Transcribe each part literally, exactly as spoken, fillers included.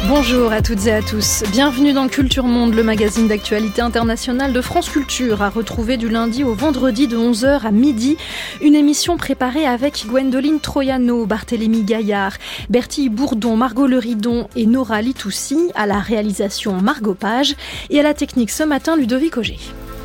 Bonjour à toutes et à tous. Bienvenue dans Culture Monde, le magazine d'actualité internationale de France Culture, à retrouver du lundi au vendredi de onze heures à midi. Une émission préparée avec Gwendoline Troiano, Barthélémy Gaillard, Bertille Bourdon, Margot Leridon et Nora Litoussi, à la réalisation Margot Page et à la technique ce matin Ludovic Auger.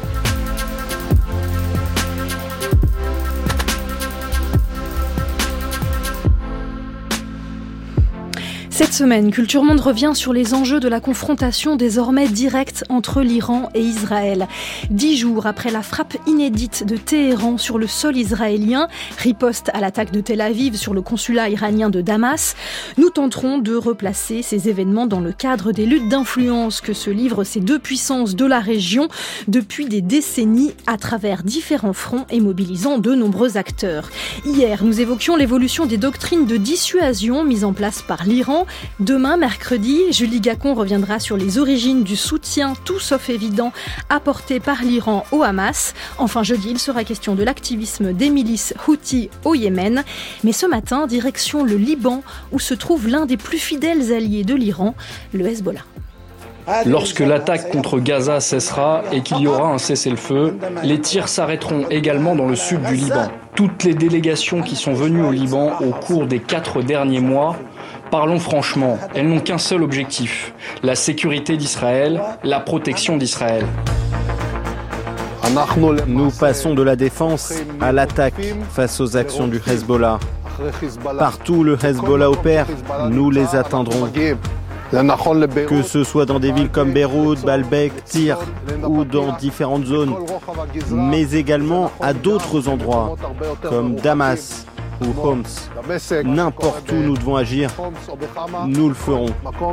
Cette semaine, Culture Monde revient sur les enjeux de la confrontation désormais directe entre l'Iran et Israël. Dix jours après la frappe inédite de Téhéran sur le sol israélien, riposte à l'attaque de Tel Aviv sur le consulat iranien de Damas, nous tenterons de replacer ces événements dans le cadre des luttes d'influence que se livrent ces deux puissances de la région depuis des décennies à travers différents fronts et mobilisant de nombreux acteurs. Hier, nous évoquions l'évolution des doctrines de dissuasion mises en place par l'Iran. Demain, mercredi, Julie Gacon reviendra sur les origines du soutien, tout sauf évident, apporté par l'Iran au Hamas. Enfin, jeudi, il sera question de l'activisme des milices Houthis au Yémen. Mais ce matin, direction le Liban, où se trouve l'un des plus fidèles alliés de l'Iran, le Hezbollah. Lorsque l'attaque contre Gaza cessera et qu'il y aura un cessez-le-feu, les tirs s'arrêteront également dans le sud du Liban. Toutes les délégations qui sont venues au Liban au cours des quatre derniers mois, parlons franchement, elles n'ont qu'un seul objectif, la sécurité d'Israël, la protection d'Israël. Nous passons de la défense à l'attaque face aux actions du Hezbollah. Partout où le Hezbollah opère, nous les atteindrons. Que ce soit dans des villes comme Beyrouth, Baalbek, Tyr ou dans différentes zones, mais également à d'autres endroits comme Damas ou Homs. N'importe où nous devons agir, nous le ferons.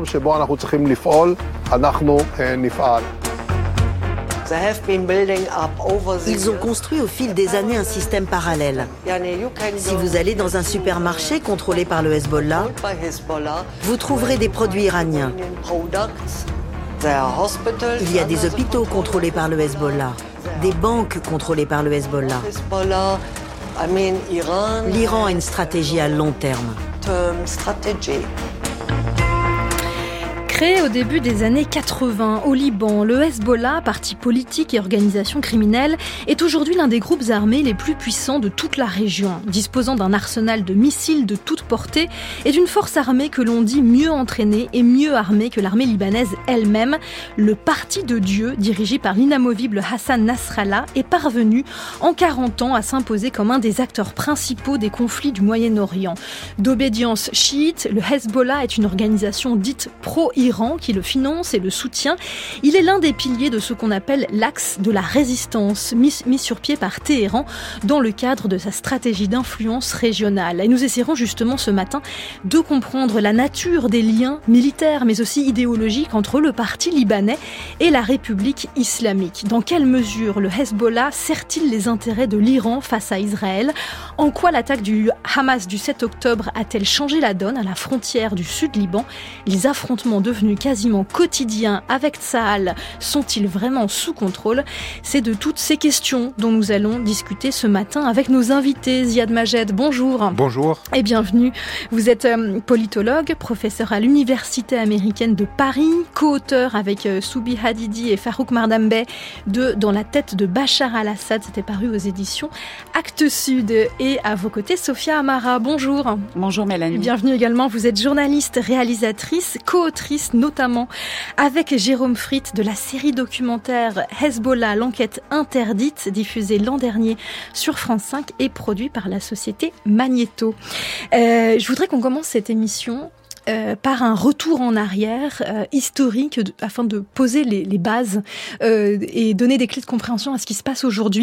Ils ont construit au fil des années un système parallèle. Si vous allez dans un supermarché contrôlé par le Hezbollah, vous trouverez des produits iraniens. Il y a des hôpitaux contrôlés par le Hezbollah, des banques contrôlées par le Hezbollah. L'Iran a une stratégie à long terme. Créé au début des années quatre-vingts au Liban, le Hezbollah, parti politique et organisation criminelle, est aujourd'hui l'un des groupes armés les plus puissants de toute la région, disposant d'un arsenal de missiles de toute portée et d'une force armée que l'on dit mieux entraînée et mieux armée que l'armée libanaise elle-même. Le Parti de Dieu, dirigé par l'inamovible Hassan Nasrallah, est parvenu en quarante ans à s'imposer comme un des acteurs principaux des conflits du Moyen-Orient. D'obédience chiite, le Hezbollah est une organisation dite pro-Iran qui le finance et le soutient. Il est l'un des piliers de ce qu'on appelle l'axe de la résistance, mis, mis sur pied par Téhéran dans le cadre de sa stratégie d'influence régionale. Et nous essaierons justement ce matin de comprendre la nature des liens militaires mais aussi idéologiques entre le parti libanais et la République islamique. Dans quelle mesure le Hezbollah sert-il les intérêts de l'Iran face à Israël ? En quoi l'attaque du Hamas du sept octobre a-t-elle changé la donne à la frontière du sud Liban ? Les affrontements devenus quasiment quotidiens avec Tsahal sont-ils vraiment sous contrôle ? C'est de toutes ces questions dont nous allons discuter ce matin avec nos invités. Ziad Majed, bonjour. Bonjour. Et bienvenue. Vous êtes euh, politologue, professeur à l'Université américaine de Paris, co-auteur avec euh, Soubi Hadidi et Farouk Mardambe de Dans la tête de Bachar al-Assad. C'était paru aux éditions Actes Sud. Et à vos côtés, Sophia Amara, bonjour. Bonjour Mélanie. Bienvenue également. Vous êtes journaliste, réalisatrice, co-autrice notamment avec Jérôme Fritt de la série documentaire Hezbollah, l'enquête interdite, diffusée l'an dernier sur France cinq et produit par la société Magnéto. Euh, je voudrais qu'on commence cette émission Euh, par un retour en arrière euh, historique de, afin de poser les, les bases euh, et donner des clés de compréhension à ce qui se passe aujourd'hui.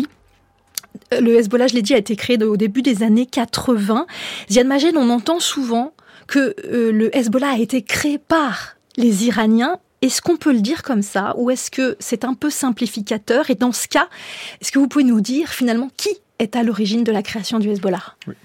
Le Hezbollah, je l'ai dit, a été créé au début des années quatre-vingts. Ziad Majed, on entend souvent que euh, le Hezbollah a été créé par les Iraniens. Est-ce qu'on peut le dire comme ça ou est-ce que c'est un peu simplificateur ? Et dans ce cas, est-ce que vous pouvez nous dire finalement qui est à l'origine de la création du Hezbollah ? Oui.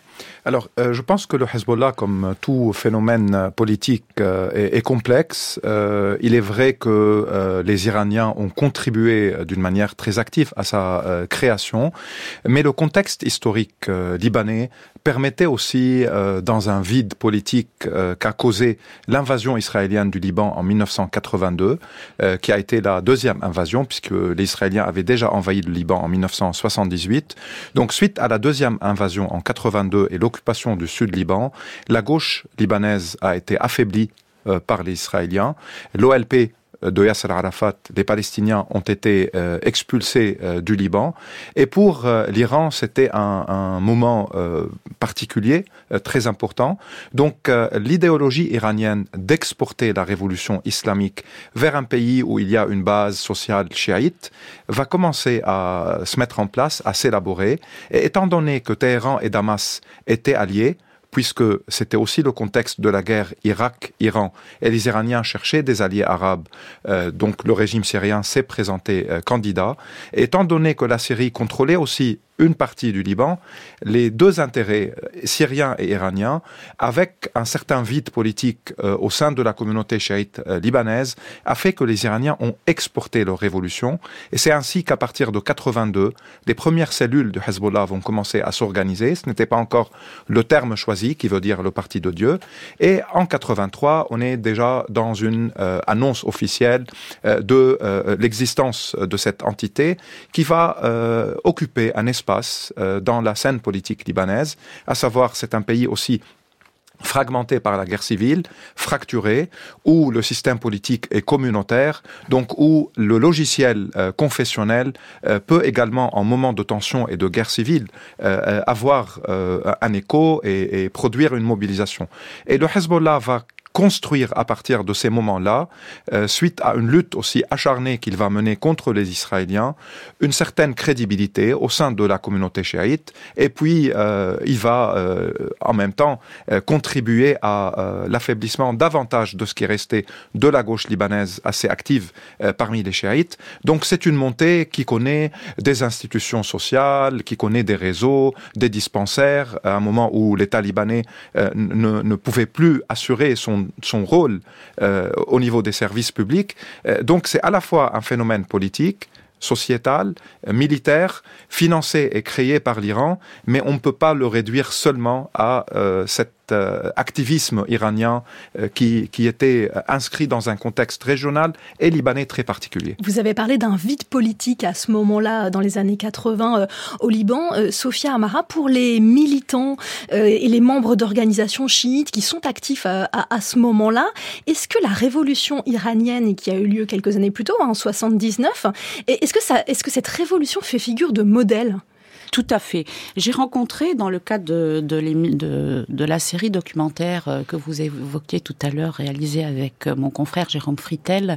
Alors, euh, je pense que le Hezbollah, comme tout phénomène politique, euh, est, est complexe. Euh, il est vrai que euh, les Iraniens ont contribué d'une manière très active à sa euh, création, mais le contexte historique euh, libanais permettait aussi, euh, dans un vide politique euh, qu'a causé l'invasion israélienne du Liban en dix-neuf cent quatre-vingt-deux, euh, qui a été la deuxième invasion, puisque les Israéliens avaient déjà envahi le Liban en dix-neuf cent soixante-dix-huit. Donc, suite à la deuxième invasion en quatre-vingt-deux et l'occupation du sud Liban, la gauche libanaise a été affaiblie euh, par les Israéliens. L'O L P de Yasser Arafat, les Palestiniens ont été euh, expulsés euh, du Liban. Et pour euh, l'Iran, c'était un, un moment euh, particulier, euh, très important. Donc, euh, l'idéologie iranienne d'exporter la révolution islamique vers un pays où il y a une base sociale chiite va commencer à se mettre en place, à s'élaborer. Et étant donné que Téhéran et Damas étaient alliés, puisque c'était aussi le contexte de la guerre Irak-Iran, et les Iraniens cherchaient des alliés arabes, euh, donc le régime syrien s'est présenté euh, candidat. Et étant donné que la Syrie contrôlait aussi une partie du Liban, les deux intérêts syriens et iraniens, avec un certain vide politique euh, au sein de la communauté chiite euh, libanaise, a fait que les Iraniens ont exporté leur révolution. Et c'est ainsi qu'à partir de quatre-vingt-deux, les premières cellules du Hezbollah vont commencer à s'organiser. Ce n'était pas encore le terme choisi, qui veut dire le parti de Dieu. Et en quatre-vingt-trois, on est déjà dans une euh, annonce officielle euh, de euh, l'existence de cette entité qui va euh, occuper un espace dans la scène politique libanaise, à savoir c'est un pays aussi fragmenté par la guerre civile, fracturé, où le système politique est communautaire, donc où le logiciel euh, confessionnel euh, peut également, en moment de tension et de guerre civile, euh, avoir euh, un écho et, et produire une mobilisation. Et le Hezbollah va construire à partir de ces moments-là, euh, suite à une lutte aussi acharnée qu'il va mener contre les Israéliens, une certaine crédibilité au sein de la communauté chiite, et puis euh, il va euh, en même temps euh, contribuer à euh, l'affaiblissement davantage de ce qui est resté de la gauche libanaise assez active euh, parmi les chiites. Donc c'est une montée qui connaît des institutions sociales, qui connaît des réseaux, des dispensaires, à un moment où l'État libanais euh, ne, ne pouvait plus assurer son son rôle euh, au niveau des services publics. Euh, donc c'est à la fois un phénomène politique, sociétal, euh, militaire, financé et créé par l'Iran, mais on ne peut pas le réduire seulement à euh, cet euh, activisme iranien euh, qui, qui était inscrit dans un contexte régional et libanais très particulier. Vous avez parlé d'un vide politique à ce moment-là, dans les années quatre-vingts euh, au Liban. Euh, Sophia Amara, pour les militants euh, et les membres d'organisations chiites qui sont actifs à, à, à ce moment-là, est-ce que la révolution iranienne qui a eu lieu quelques années plus tôt, en soixante-dix-neuf, est-ce que, ça, est-ce que cette révolution fait figure de modèle ? Tout à fait. J'ai rencontré, dans le cadre de, de, de, de la série documentaire que vous évoquiez tout à l'heure, réalisée avec mon confrère Jérôme Fritel,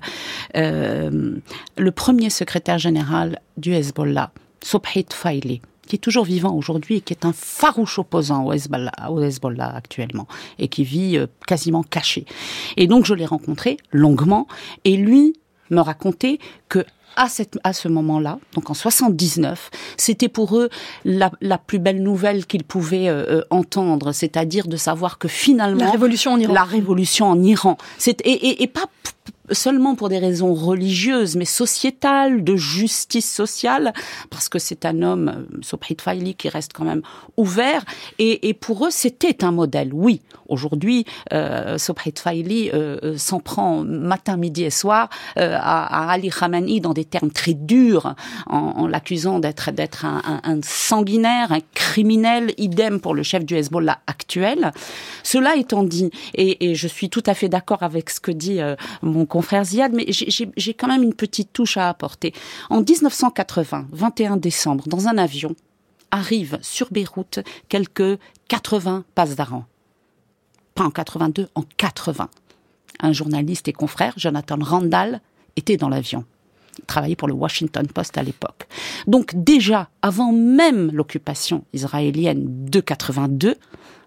euh, le premier secrétaire général du Hezbollah, Subhi Tfaili, qui est toujours vivant aujourd'hui et qui est un farouche opposant au Hezbollah, au Hezbollah actuellement, et qui vit euh, quasiment caché. Et donc je l'ai rencontré longuement, et lui me racontait que À, cette, à ce moment-là, donc en soixante-dix-neuf, c'était pour eux la, la plus belle nouvelle qu'ils pouvaient euh, entendre, c'est-à-dire de savoir que finalement... La révolution en Iran. La révolution en Iran. C'est, et, et, et pas seulement pour des raisons religieuses, mais sociétales, de justice sociale, parce que c'est un homme, Subhi Tfaili, qui reste quand même ouvert, et, et pour eux, c'était un modèle, oui. Aujourd'hui, euh, Subhi Tfaili euh, s'en prend matin, midi et soir euh, à, à Ali Khamenei dans des termes très durs, en, en l'accusant d'être, d'être un, un, un sanguinaire, un criminel, idem pour le chef du Hezbollah actuel. Cela étant dit, et, et je suis tout à fait d'accord avec ce que dit euh, mon confrère Ziad, mais j'ai, j'ai, j'ai quand même une petite touche à apporter. En dix-neuf cent quatre-vingts, vingt et un décembre, dans un avion, arrivent sur Beyrouth quelques quatre-vingts passedarans. Pas en quatre-vingt-deux, en quatre-vingts. Un journaliste et confrère, Jonathan Randall, était dans l'avion. Il travaillait pour le Washington Post à l'époque. Donc déjà, avant même l'occupation israélienne de quatre-vingt-deux,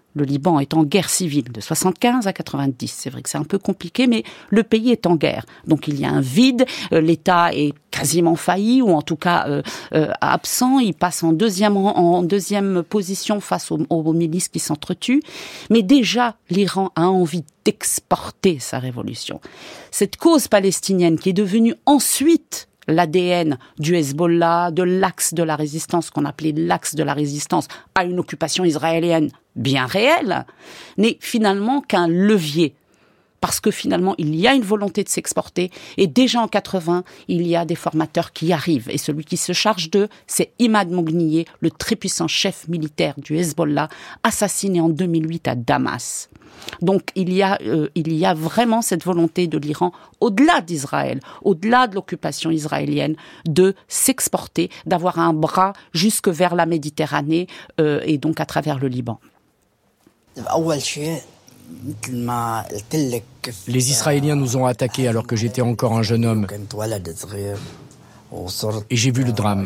Le Liban est en guerre civile de soixante-quinze à quatre-vingt-dix. C'est vrai que c'est un peu compliqué, mais le pays est en guerre. Donc il y a un vide, euh, l'État est quasiment failli, ou en tout cas euh, euh, absent. Il passe en deuxième, en deuxième position face aux, aux milices qui s'entretuent. Mais déjà, l'Iran a envie d'exporter sa révolution. Cette cause palestinienne qui est devenue ensuite l'A D N du Hezbollah, de l'axe de la résistance, qu'on appelait l'axe de la résistance à une occupation israélienne bien réelle, n'est finalement qu'un levier. Parce que finalement, il y a une volonté de s'exporter. Et déjà en quatre-vingts, il y a des formateurs qui arrivent. Et celui qui se charge d'eux, c'est Imad Mognier, le très puissant chef militaire du Hezbollah, assassiné en deux mille huit à Damas. Donc il y a euh, il y a vraiment cette volonté de l'Iran, au-delà d'Israël, au-delà de l'occupation israélienne, de s'exporter, d'avoir un bras jusque vers la Méditerranée euh, et donc à travers le Liban. Les Israéliens nous ont attaqués alors que j'étais encore un jeune homme. Et j'ai vu le drame.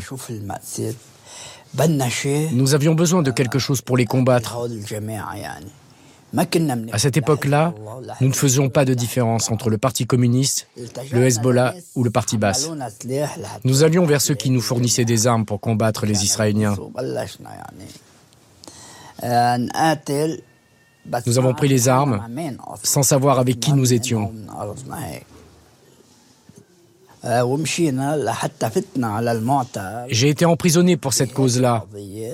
Nous avions besoin de quelque chose pour les combattre. À cette époque-là, nous ne faisions pas de différence entre le Parti communiste, le Hezbollah ou le Parti Baas. Nous allions vers ceux qui nous fournissaient des armes pour combattre les Israéliens. Nous avons pris les armes sans savoir avec qui nous étions. J'ai été emprisonné pour cette cause-là.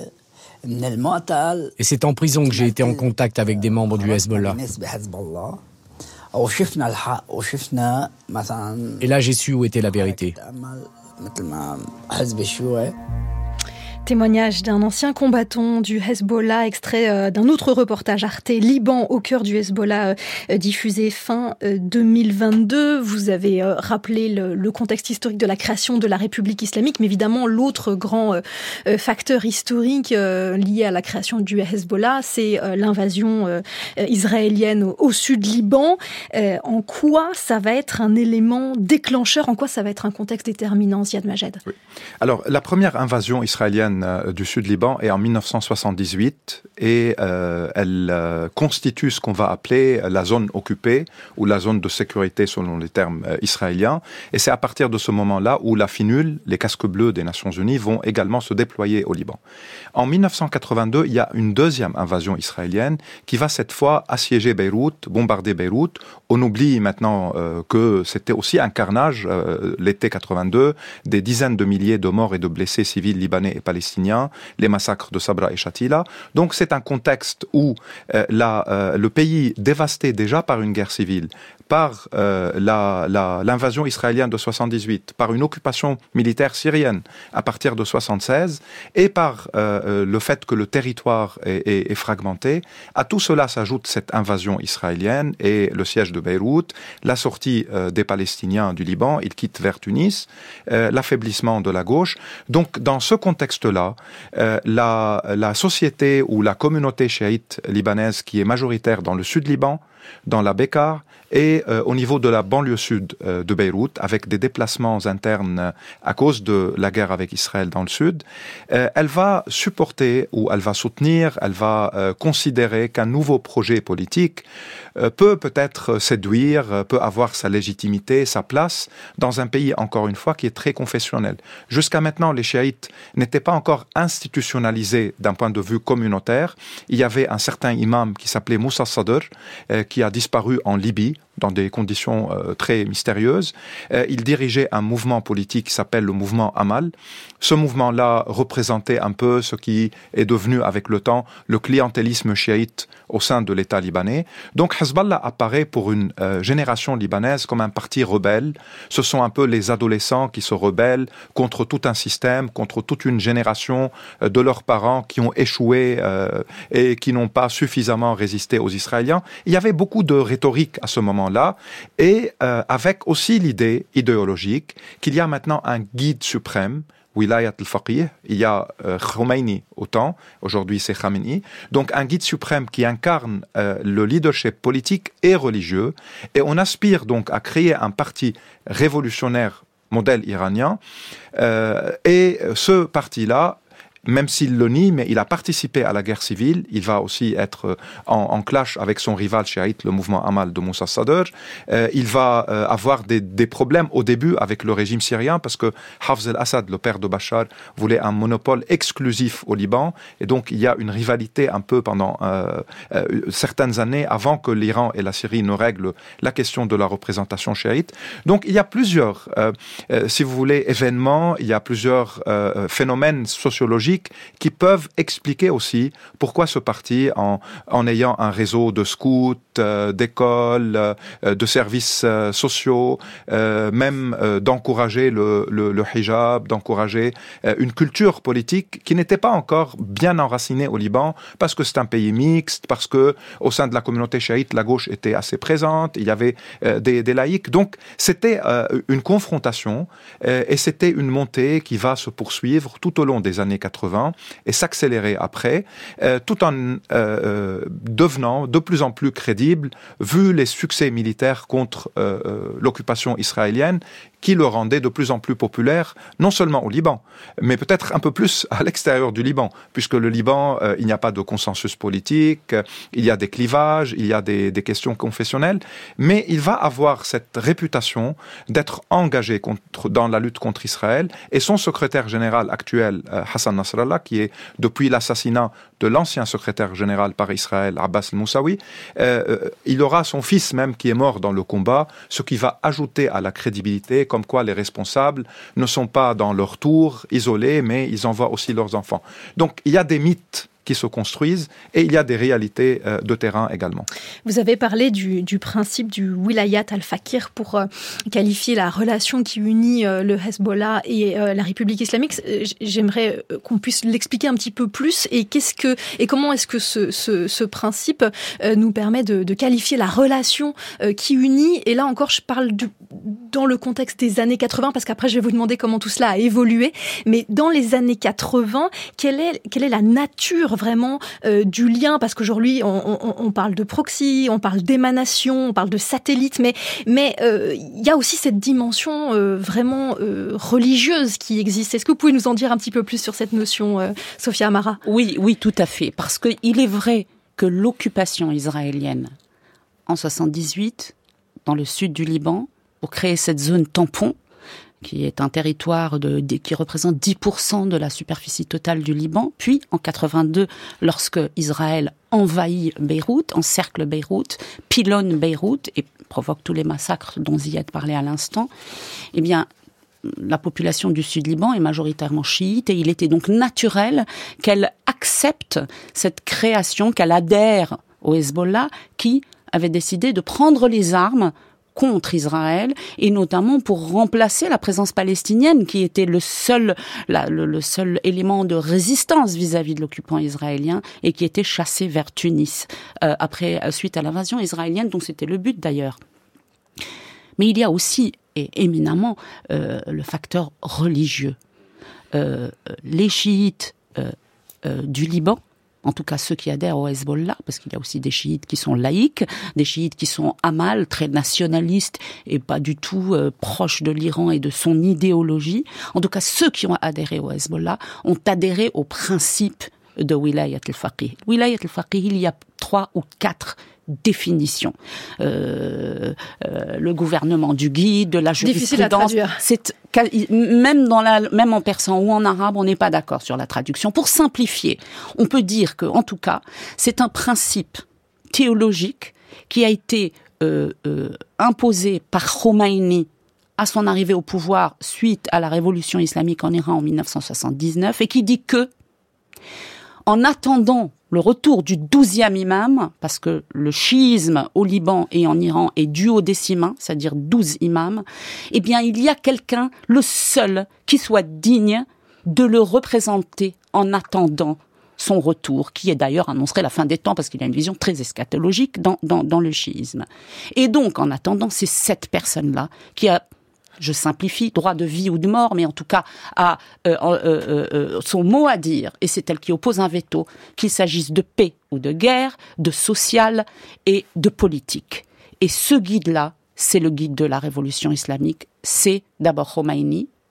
Et c'est en prison que j'ai été en contact avec des membres du Hezbollah. Et là, j'ai su où était la vérité. Témoignage d'un ancien combattant du Hezbollah, extrait d'un autre reportage Arte, Liban au cœur du Hezbollah, diffusé fin deux mille vingt-deux. Vous avez rappelé le, le contexte historique de la création de la République islamique, mais évidemment l'autre grand facteur historique lié à la création du Hezbollah, c'est l'invasion israélienne au, au sud Liban. En quoi ça va être un élément déclencheur, en quoi ça va être un contexte déterminant, Ziad Majed? Oui. Alors, la première invasion israélienne du sud Liban est en mille neuf cent soixante-dix-huit et euh, elle euh, constitue ce qu'on va appeler la zone occupée ou la zone de sécurité selon les termes euh, israéliens. Et c'est à partir de ce moment-là où la FINUL, les casques bleus des Nations Unies, vont également se déployer au Liban. En mille neuf cent quatre-vingt-deux, il y a une deuxième invasion israélienne qui va cette fois assiéger Beyrouth, bombarder Beyrouth. On oublie maintenant euh, que c'était aussi un carnage, euh, l'été quatre-vingt-deux, des dizaines de milliers de morts et de blessés civils libanais et palestiniens, les massacres de Sabra et Shatila. Donc c'est un contexte où euh, la, euh, le pays dévasté déjà par une guerre civile, par euh, la, la, l'invasion israélienne de soixante-dix-huit, par une occupation militaire syrienne à partir de soixante-seize, et par euh, le fait que le territoire est, est, est fragmenté. À tout cela s'ajoute cette invasion israélienne et le siège de Beyrouth, la sortie euh, des Palestiniens du Liban, ils quittent vers Tunis, euh, l'affaiblissement de la gauche. Donc dans ce contexte-là, euh, la, la société ou la communauté chiite libanaise qui est majoritaire dans le sud Liban, dans la Bekaa et euh, au niveau de la banlieue sud euh, de Beyrouth, avec des déplacements internes euh, à cause de la guerre avec Israël dans le sud, euh, elle va supporter ou elle va soutenir, elle va euh, considérer qu'un nouveau projet politique euh, peut peut-être séduire, euh, peut avoir sa légitimité, sa place dans un pays, encore une fois, qui est très confessionnel. Jusqu'à maintenant, les chiites n'étaient pas encore institutionnalisés d'un point de vue communautaire. Il y avait un certain imam qui s'appelait Moussa Sadr, euh, qui a disparu en Libye, dans des conditions euh, très mystérieuses. Euh, il dirigeait un mouvement politique qui s'appelle le mouvement Amal. Ce mouvement-là représentait un peu ce qui est devenu avec le temps le clientélisme chiite au sein de l'État libanais. Donc Hezbollah apparaît pour une euh, génération libanaise comme un parti rebelle. Ce sont un peu les adolescents qui se rebellent contre tout un système, contre toute une génération euh, de leurs parents qui ont échoué euh, et qui n'ont pas suffisamment résisté aux Israéliens. Il y avait beaucoup de rhétorique à ce moment-là, et euh, avec aussi l'idée idéologique qu'il y a maintenant un guide suprême, Wilayat al-Faqih, il y a euh, Khomeini au temps, aujourd'hui c'est Khamenei, donc un guide suprême qui incarne euh, le leadership politique et religieux, et on aspire donc à créer un parti révolutionnaire modèle iranien, euh, et ce parti-là même s'il le nie, mais il a participé à la guerre civile. Il va aussi être en, en clash avec son rival chiite, le mouvement Amal de Moussa Sadr. Euh, il va euh, avoir des, des problèmes au début avec le régime syrien parce que Hafez el-Assad, le père de Bachar, voulait un monopole exclusif au Liban. Et donc, il y a une rivalité un peu pendant euh, euh, certaines années avant que l'Iran et la Syrie ne règlent la question de la représentation chiite. Donc, il y a plusieurs, euh, euh, si vous voulez, événements, il y a plusieurs euh, phénomènes sociologiques qui peuvent expliquer aussi pourquoi ce parti, en, en ayant un réseau de scouts, euh, d'écoles, euh, de services euh, sociaux, euh, même euh, d'encourager le, le, le hijab, d'encourager euh, une culture politique qui n'était pas encore bien enracinée au Liban, parce que c'est un pays mixte, parce que au sein de la communauté chiite, la gauche était assez présente, il y avait euh, des, des laïcs. Donc, c'était euh, une confrontation euh, et c'était une montée qui va se poursuivre tout au long des années quatre-vingts et s'accélérer après, euh, tout en euh, euh, devenant de plus en plus crédible, vu les succès militaires contre euh, euh, l'occupation israélienne, qui le rendait de plus en plus populaire, non seulement au Liban, mais peut-être un peu plus à l'extérieur du Liban, puisque le Liban, euh, il n'y a pas de consensus politique, euh, il y a des clivages, il y a des, des questions confessionnelles, mais il va avoir cette réputation d'être engagé contre, dans la lutte contre Israël, et son secrétaire général actuel, euh, Hassan Nasrallah, qui est depuis l'assassinat de l'ancien secrétaire général par Israël, Abbas el-Moussaoui, euh, il aura son fils même qui est mort dans le combat, ce qui va ajouter à la crédibilité, comme quoi les responsables ne sont pas dans leur tour, isolés, mais ils envoient aussi leurs enfants. Donc il y a des mythes qui se construisent et il y a des réalités euh, de terrain également. Vous avez parlé du, du principe du wilayat al-Fakir pour euh, qualifier la relation qui unit euh, le Hezbollah et euh, la République islamique. J'aimerais qu'on puisse l'expliquer un petit peu plus et, qu'est-ce que, et comment est-ce que ce, ce, ce principe euh, nous permet de, de qualifier la relation euh, qui unit. Et là encore, je parle du, dans le contexte des années quatre-vingts, parce qu'après je vais vous demander comment tout cela a évolué. Mais dans les années quatre-vingts, quelle est, quelle est la nature vraiment euh, du lien, parce qu'aujourd'hui on, on, on parle de proxy, on parle d'émanation, on parle de satellite, mais mais euh, il y a aussi cette dimension euh, vraiment euh, religieuse qui existe. Est-ce que vous pouvez nous en dire un petit peu plus sur cette notion, euh, Sophia Amara ? Oui, oui, tout à fait, parce que il est vrai que l'occupation israélienne en soixante-dix-huit dans le sud du Liban pour créer cette zone tampon, qui est un territoire de, de, qui représente dix pour cent de la superficie totale du Liban. Puis, en quatre-vingt-deux, lorsque Israël envahit Beyrouth, encercle Beyrouth, pilonne Beyrouth et provoque tous les massacres dont Ziad parlait à l'instant, eh bien, la population du Sud-Liban est majoritairement chiite et il était donc naturel qu'elle accepte cette création, qu'elle adhère au Hezbollah qui avait décidé de prendre les armes contre Israël, et notamment pour remplacer la présence palestinienne qui était le seul, la, le, le seul élément de résistance vis-à-vis de l'occupant israélien et qui était chassé vers Tunis euh, après suite à l'invasion israélienne, donc c'était le but d'ailleurs. Mais il y a aussi, et éminemment, euh, le facteur religieux. Euh, les chiites euh, euh, du Liban, en tout cas ceux qui adhèrent au Hezbollah, parce qu'il y a aussi des chiites qui sont laïques, des chiites qui sont Amal, très nationalistes et pas du tout euh, proches de l'Iran et de son idéologie. En tout cas, ceux qui ont adhéré au Hezbollah ont adhéré au principe de Wilayat al-Faqih. Wilayat al-Faqih, il y a trois ou quatre définitions. Euh, euh, le gouvernement du guide, de la jurisprudence. C'est même dans la, même en persan ou en arabe, on n'est pas d'accord sur la traduction. Pour simplifier, on peut dire que, en tout cas, c'est un principe théologique qui a été euh, euh, imposé par Khomeini à son arrivée au pouvoir suite à la révolution islamique en Iran en dix-neuf cent soixante-dix-neuf et qui dit que, en attendant le retour du douzième imam, parce que le chiisme au Liban et en Iran est duodécimain, c'est-à-dire douze imams, eh bien, il y a quelqu'un, le seul, qui soit digne de le représenter en attendant son retour, qui est d'ailleurs annoncerait la fin des temps, parce qu'il a une vision très eschatologique dans, dans, dans le chiisme. Et donc, en attendant, c'est cette personne-là qui a, je simplifie, droit de vie ou de mort, mais en tout cas a euh, euh, euh, son mot à dire, et c'est elle qui oppose un veto, qu'il s'agisse de paix ou de guerre, de social et de politique. Et ce guide-là, c'est le guide de la révolution islamique, c'est d'abord Khomeini,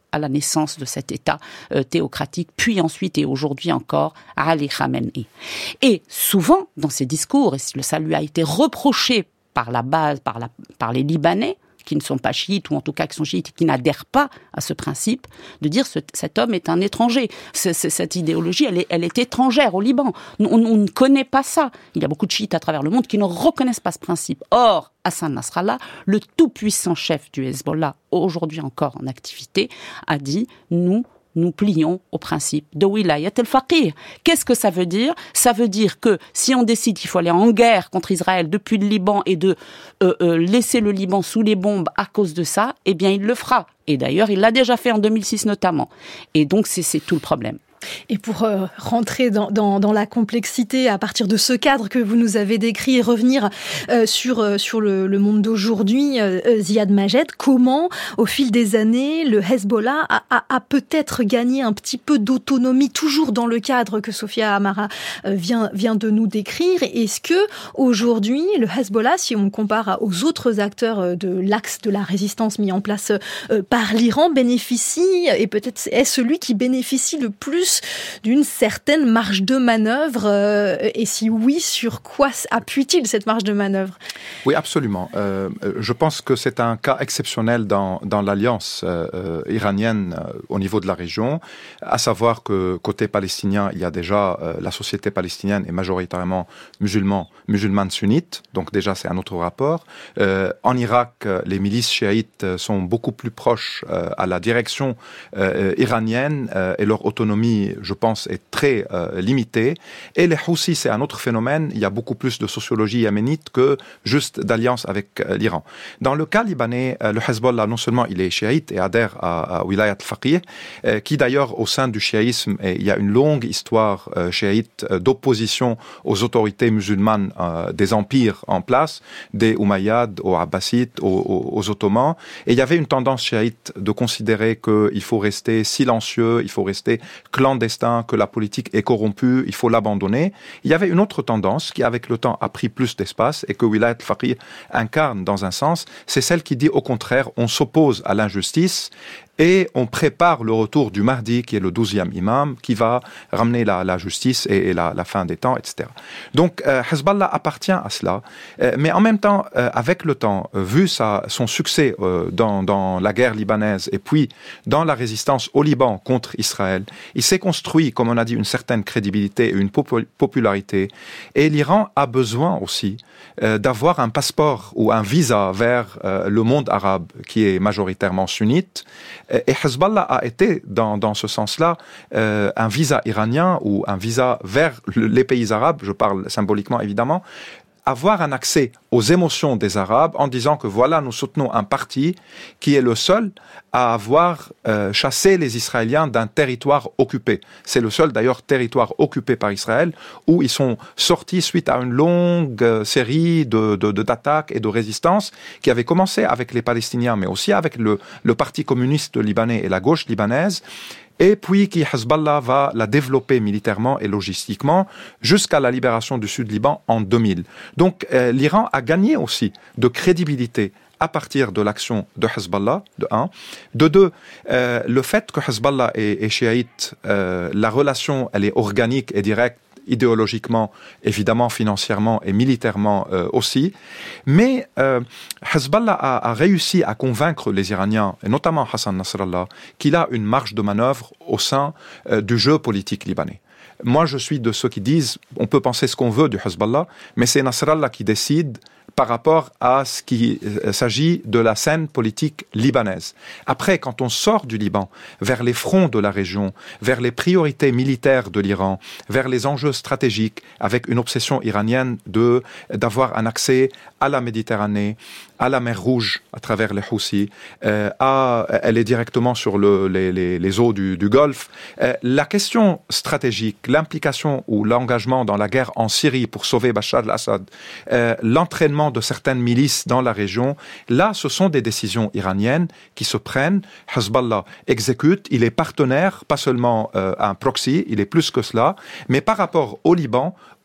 à la naissance de cet État euh, théocratique, puis ensuite et aujourd'hui encore Ali Khamenei. Et souvent, dans ses discours, et ça lui a été reproché par la base, par, la, par les Libanais, qui ne sont pas chiites, ou en tout cas qui sont chiites, et qui n'adhèrent pas à ce principe, de dire ce, cet homme est un étranger. C'est, c'est, cette idéologie, elle est, elle est étrangère au Liban. On, on ne connaît pas ça. Il y a beaucoup de chiites à travers le monde qui ne reconnaissent pas ce principe. Or, Hassan Nasrallah, le tout-puissant chef du Hezbollah, aujourd'hui encore en activité, a dit « nous, nous plions au principe de wilayat al-faqih ». Qu'est-ce que ça veut dire ? Ça veut dire que si on décide qu'il faut aller en guerre contre Israël depuis le Liban et de euh, euh, laisser le Liban sous les bombes à cause de ça, eh bien il le fera. Et d'ailleurs, il l'a déjà fait en deux mille six notamment. Et donc c'est, c'est tout le problème. Et pour euh, rentrer dans, dans, dans la complexité à partir de ce cadre que vous nous avez décrit et revenir euh, sur, euh, sur le, le monde d'aujourd'hui, euh, Ziad Majed, comment, au fil des années, le Hezbollah a, a, a peut-être gagné un petit peu d'autonomie, toujours dans le cadre que Sophia Amara euh, vient, vient de nous décrire. Est-ce que aujourd'hui, le Hezbollah, si on compare aux autres acteurs de l'axe de la résistance mis en place euh, par l'Iran, bénéficie, et peut-être est celui qui bénéficie le plus d'une certaine marge de manœuvre euh, et si oui, sur quoi appuie-t-il cette marge de manœuvre ? Oui, absolument. Euh, je pense que c'est un cas exceptionnel dans, dans l'alliance euh, iranienne euh, au niveau de la région, à savoir que côté palestinien, il y a déjà euh, la société palestinienne est majoritairement musulman, musulmane sunnite, donc déjà c'est un autre rapport. Euh, en Irak, les milices chiites sont beaucoup plus proches euh, à la direction euh, iranienne euh, et leur autonomie, je pense, est très euh, limitée. Et les Houthis, c'est un autre phénomène. Il y a beaucoup plus de sociologie yéménite que juste d'alliance avec euh, l'Iran. Dans le cas libanais, euh, le Hezbollah, non seulement il est chiite et adhère à, à Wilayat al-Faqih, euh, qui d'ailleurs, au sein du chiisme, et il y a une longue histoire euh, chiite euh, d'opposition aux autorités musulmanes euh, des empires en place, des Umayyads aux Abbasides, aux, aux, aux Ottomans. Et il y avait une tendance chiite de considérer qu'il faut rester silencieux, il faut rester clandestin, que la politique est corrompue, il faut l'abandonner. Il y avait une autre tendance qui, avec le temps, a pris plus d'espace et que Wilayat al-Faqih incarne dans un sens, c'est celle qui dit au contraire, on s'oppose à l'injustice et on prépare le retour du Mahdi, qui est le douzième imam, qui va ramener la, la justice et, et la, la fin des temps, et cetera. Donc, euh, Hezbollah appartient à cela, euh, mais en même temps, euh, avec le temps, euh, vu sa, son succès euh, dans, dans la guerre libanaise et puis dans la résistance au Liban contre Israël, il s'est construit, comme on a dit, une certaine crédibilité et une popul- popularité. Et l'Iran a besoin aussi euh, d'avoir un passeport ou un visa vers euh, le monde arabe, qui est majoritairement sunnite. Et Hezbollah a été, dans, dans ce sens-là, euh, un visa iranien ou un visa vers les pays arabes, je parle symboliquement évidemment, avoir un accès aux émotions des Arabes en disant que voilà, nous soutenons un parti qui est le seul à avoir euh, chassé les Israéliens d'un territoire occupé. C'est le seul d'ailleurs territoire occupé par Israël où ils sont sortis suite à une longue euh, série de, de, de, d'attaques et de résistances qui avaient commencé avec les Palestiniens mais aussi avec le, le Parti communiste libanais et la gauche libanaise. Et puis qui Hezbollah va la développer militairement et logistiquement jusqu'à la libération du Sud-Liban en deux mille. Donc euh, l'Iran a gagné aussi de crédibilité à partir de l'action de Hezbollah, de un. De deux, euh, le fait que Hezbollah est, est chiite, euh, la relation, elle est organique et directe, idéologiquement, évidemment, financièrement et militairement euh, aussi. Mais euh, Hezbollah a, a réussi à convaincre les Iraniens, et notamment Hassan Nasrallah, qu'il a une marge de manœuvre au sein euh, du jeu politique libanais. Moi, je suis de ceux qui disent, on peut penser ce qu'on veut du Hezbollah, mais c'est Nasrallah qui décide par rapport à ce qui euh, s'agit de la scène politique libanaise. Après, quand on sort du Liban, vers les fronts de la région, vers les priorités militaires de l'Iran, vers les enjeux stratégiques, avec une obsession iranienne de, d'avoir un accès à la Méditerranée, à la mer Rouge, à travers les Houthis, euh, à, elle est directement sur le, les, les, les eaux du, du Golfe. Euh, la question stratégique, l'implication ou l'engagement dans la guerre en Syrie pour sauver Bachar al-Assad, euh, l'entraînement de certaines milices dans la région, là, ce sont des décisions iraniennes qui se prennent. Hezbollah exécute, il est partenaire, pas seulement euh, un proxy, il est plus que cela, mais par rapport au Liban,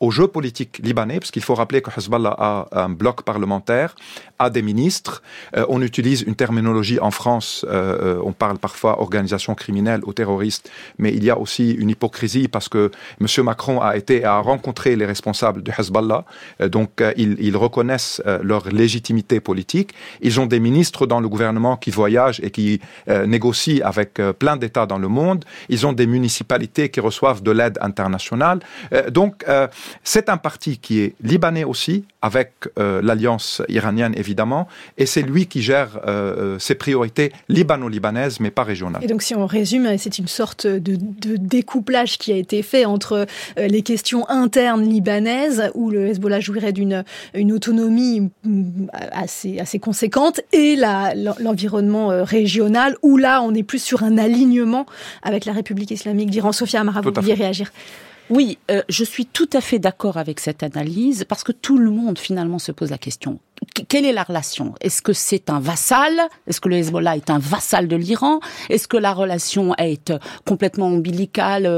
au jeu politique libanais, parce qu'il faut rappeler que Hezbollah a un bloc parlementaire, a des ministres. Euh, on utilise une terminologie en France, euh, on parle parfois organisation criminelle ou terroriste, mais il y a aussi une hypocrisie parce que M. Macron a été à rencontrer les responsables du Hezbollah, euh, donc euh, ils, ils reconnaissent euh, leur légitimité politique. Ils ont des ministres dans le gouvernement qui voyagent et qui euh, négocient avec euh, plein d'États dans le monde. Ils ont des municipalités qui reçoivent de l'aide internationale. Euh, donc euh, c'est un parti qui est libanais aussi, avec euh, l'alliance iranienne évidemment, et c'est lui qui gère euh, ses priorités libano-libanaises, mais pas régionales. Et donc si on résume, c'est une sorte de, de découplage qui a été fait entre euh, les questions internes libanaises, où le Hezbollah jouirait d'une une autonomie assez, assez conséquente, et la, l'environnement euh, régional, où là on est plus sur un alignement avec la République islamique d'Iran. Sophia Amara, vous vouliez réagir ? Oui, euh, je suis tout à fait d'accord avec cette analyse, parce que tout le monde finalement se pose la question. Quelle est la relation ? Est-ce que c'est un vassal ? Est-ce que le Hezbollah est un vassal de l'Iran ? Est-ce que la relation est complètement ombilicale ?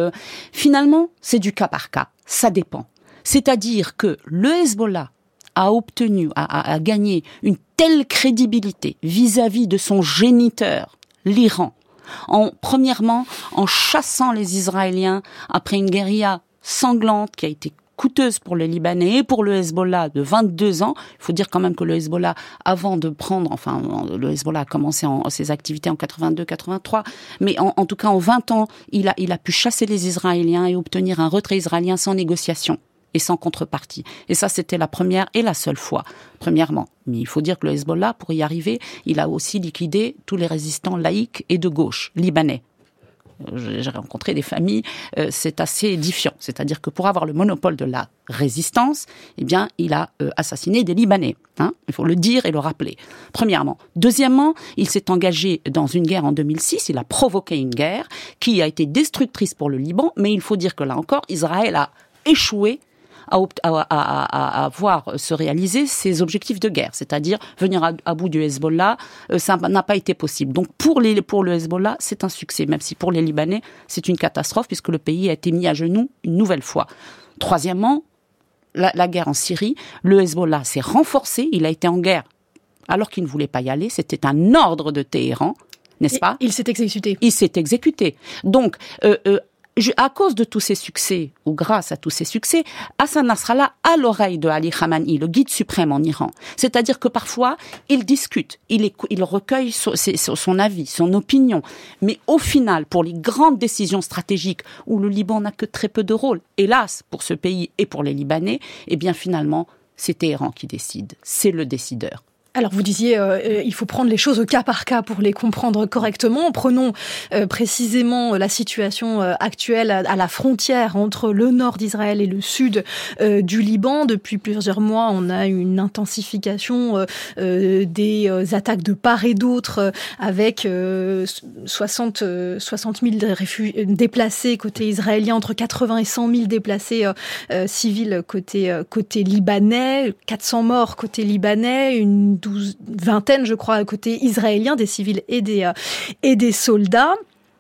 Finalement, c'est du cas par cas. Ça dépend. C'est-à-dire que le Hezbollah a obtenu, a, a, a gagné une telle crédibilité vis-à-vis de son géniteur, l'Iran, en, premièrement, en chassant les Israéliens après une guérilla sanglante qui a été coûteuse pour les Libanais et pour le Hezbollah de vingt-deux ans. Il faut dire quand même que le Hezbollah, avant de prendre, enfin, le Hezbollah a commencé en, ses activités en quatre-vingt-deux quatre-vingt-trois, mais en, en tout cas en vingt ans, il a, il a pu chasser les Israéliens et obtenir un retrait israélien sans négociation et sans contrepartie. Et ça, c'était la première et la seule fois, premièrement. Mais il faut dire que le Hezbollah, pour y arriver, il a aussi liquidé tous les résistants laïcs et de gauche, libanais. J'ai rencontré des familles, euh, c'est assez édifiant. C'est-à-dire que pour avoir le monopole de la résistance, eh bien, il a euh, assassiné des Libanais. Hein, il faut le dire et le rappeler. Premièrement. Deuxièmement, il s'est engagé dans une guerre en deux mille six. Il a provoqué une guerre qui a été destructrice pour le Liban. Mais il faut dire que là encore, Israël a échoué à, à, à, à voir se réaliser ses objectifs de guerre, c'est-à-dire venir à, à bout du Hezbollah, euh, ça n'a pas été possible. Donc pour, les, pour le Hezbollah, c'est un succès, même si pour les Libanais, c'est une catastrophe puisque le pays a été mis à genoux une nouvelle fois. Troisièmement, la, la guerre en Syrie, le Hezbollah s'est renforcé, il a été en guerre alors qu'il ne voulait pas y aller, c'était un ordre de Téhéran, n'est-ce pas ? Il s'est exécuté. Il s'est exécuté. Donc, euh, euh, à cause de tous ces succès, ou grâce à tous ces succès, Hassan Nasrallah a l'oreille de Ali Khamenei, le guide suprême en Iran. C'est-à-dire que parfois, il discute, il, écou- il recueille son, son avis, son opinion. Mais au final, pour les grandes décisions stratégiques, où le Liban n'a que très peu de rôle, hélas, pour ce pays et pour les Libanais, eh bien finalement, c'est Téhéran qui décide. C'est le décideur. Alors vous disiez, euh, il faut prendre les choses au cas par cas pour les comprendre correctement. Prenons euh, précisément la situation euh, actuelle à, à la frontière entre le nord d'Israël et le sud euh, du Liban. Depuis plusieurs mois, on a une intensification euh, euh, des euh, attaques de part et d'autre, euh, avec euh, soixante mille réfugiés déplacés côté israélien, entre quatre-vingts et cent mille déplacés euh, euh, civils côté, euh, côté libanais, quatre cents morts côté libanais, une douze, vingtaine, je crois, côté israélien, des civils et des, euh, et des soldats.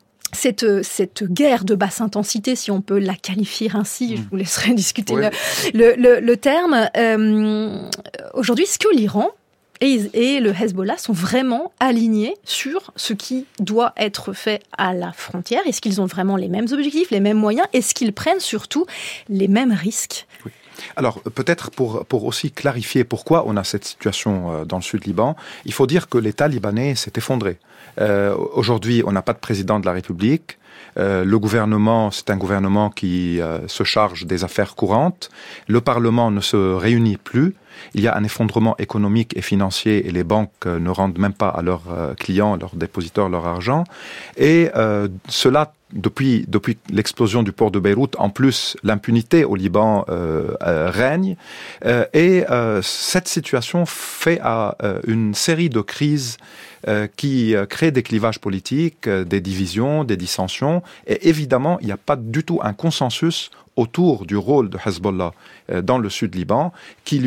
Cette, cette guerre de basse intensité, si on peut la qualifier ainsi, je vous laisserai discuter oui. le, le, le terme. Euh, aujourd'hui, est-ce que l'Iran et, et le Hezbollah sont vraiment alignés sur ce qui doit être fait à la frontière ? Est-ce qu'ils ont vraiment les mêmes objectifs, les mêmes moyens ? Est-ce qu'ils prennent surtout les mêmes risques ? Oui. Alors, peut-être pour, pour aussi clarifier pourquoi on a cette situation dans le sud Liban, il faut dire que l'État libanais s'est effondré. Euh, aujourd'hui, on n'a pas de président de la République. Euh, le gouvernement, c'est un gouvernement qui euh, se charge des affaires courantes. Le Parlement ne se réunit plus. Il y a un effondrement économique et financier et les banques euh, ne rendent même pas à leurs euh, clients, leurs dépositeurs, leur argent. Et euh, cela, depuis, depuis l'explosion du port de Beyrouth, en plus, l'impunité au Liban euh, euh, règne. Euh, et euh, cette situation fait à euh, une série de crises euh, qui euh, créent des clivages politiques, euh, des divisions, des dissensions. Et évidemment, il n'y a pas du tout un consensus autour du rôle de Hezbollah euh, dans le sud Liban, qui lui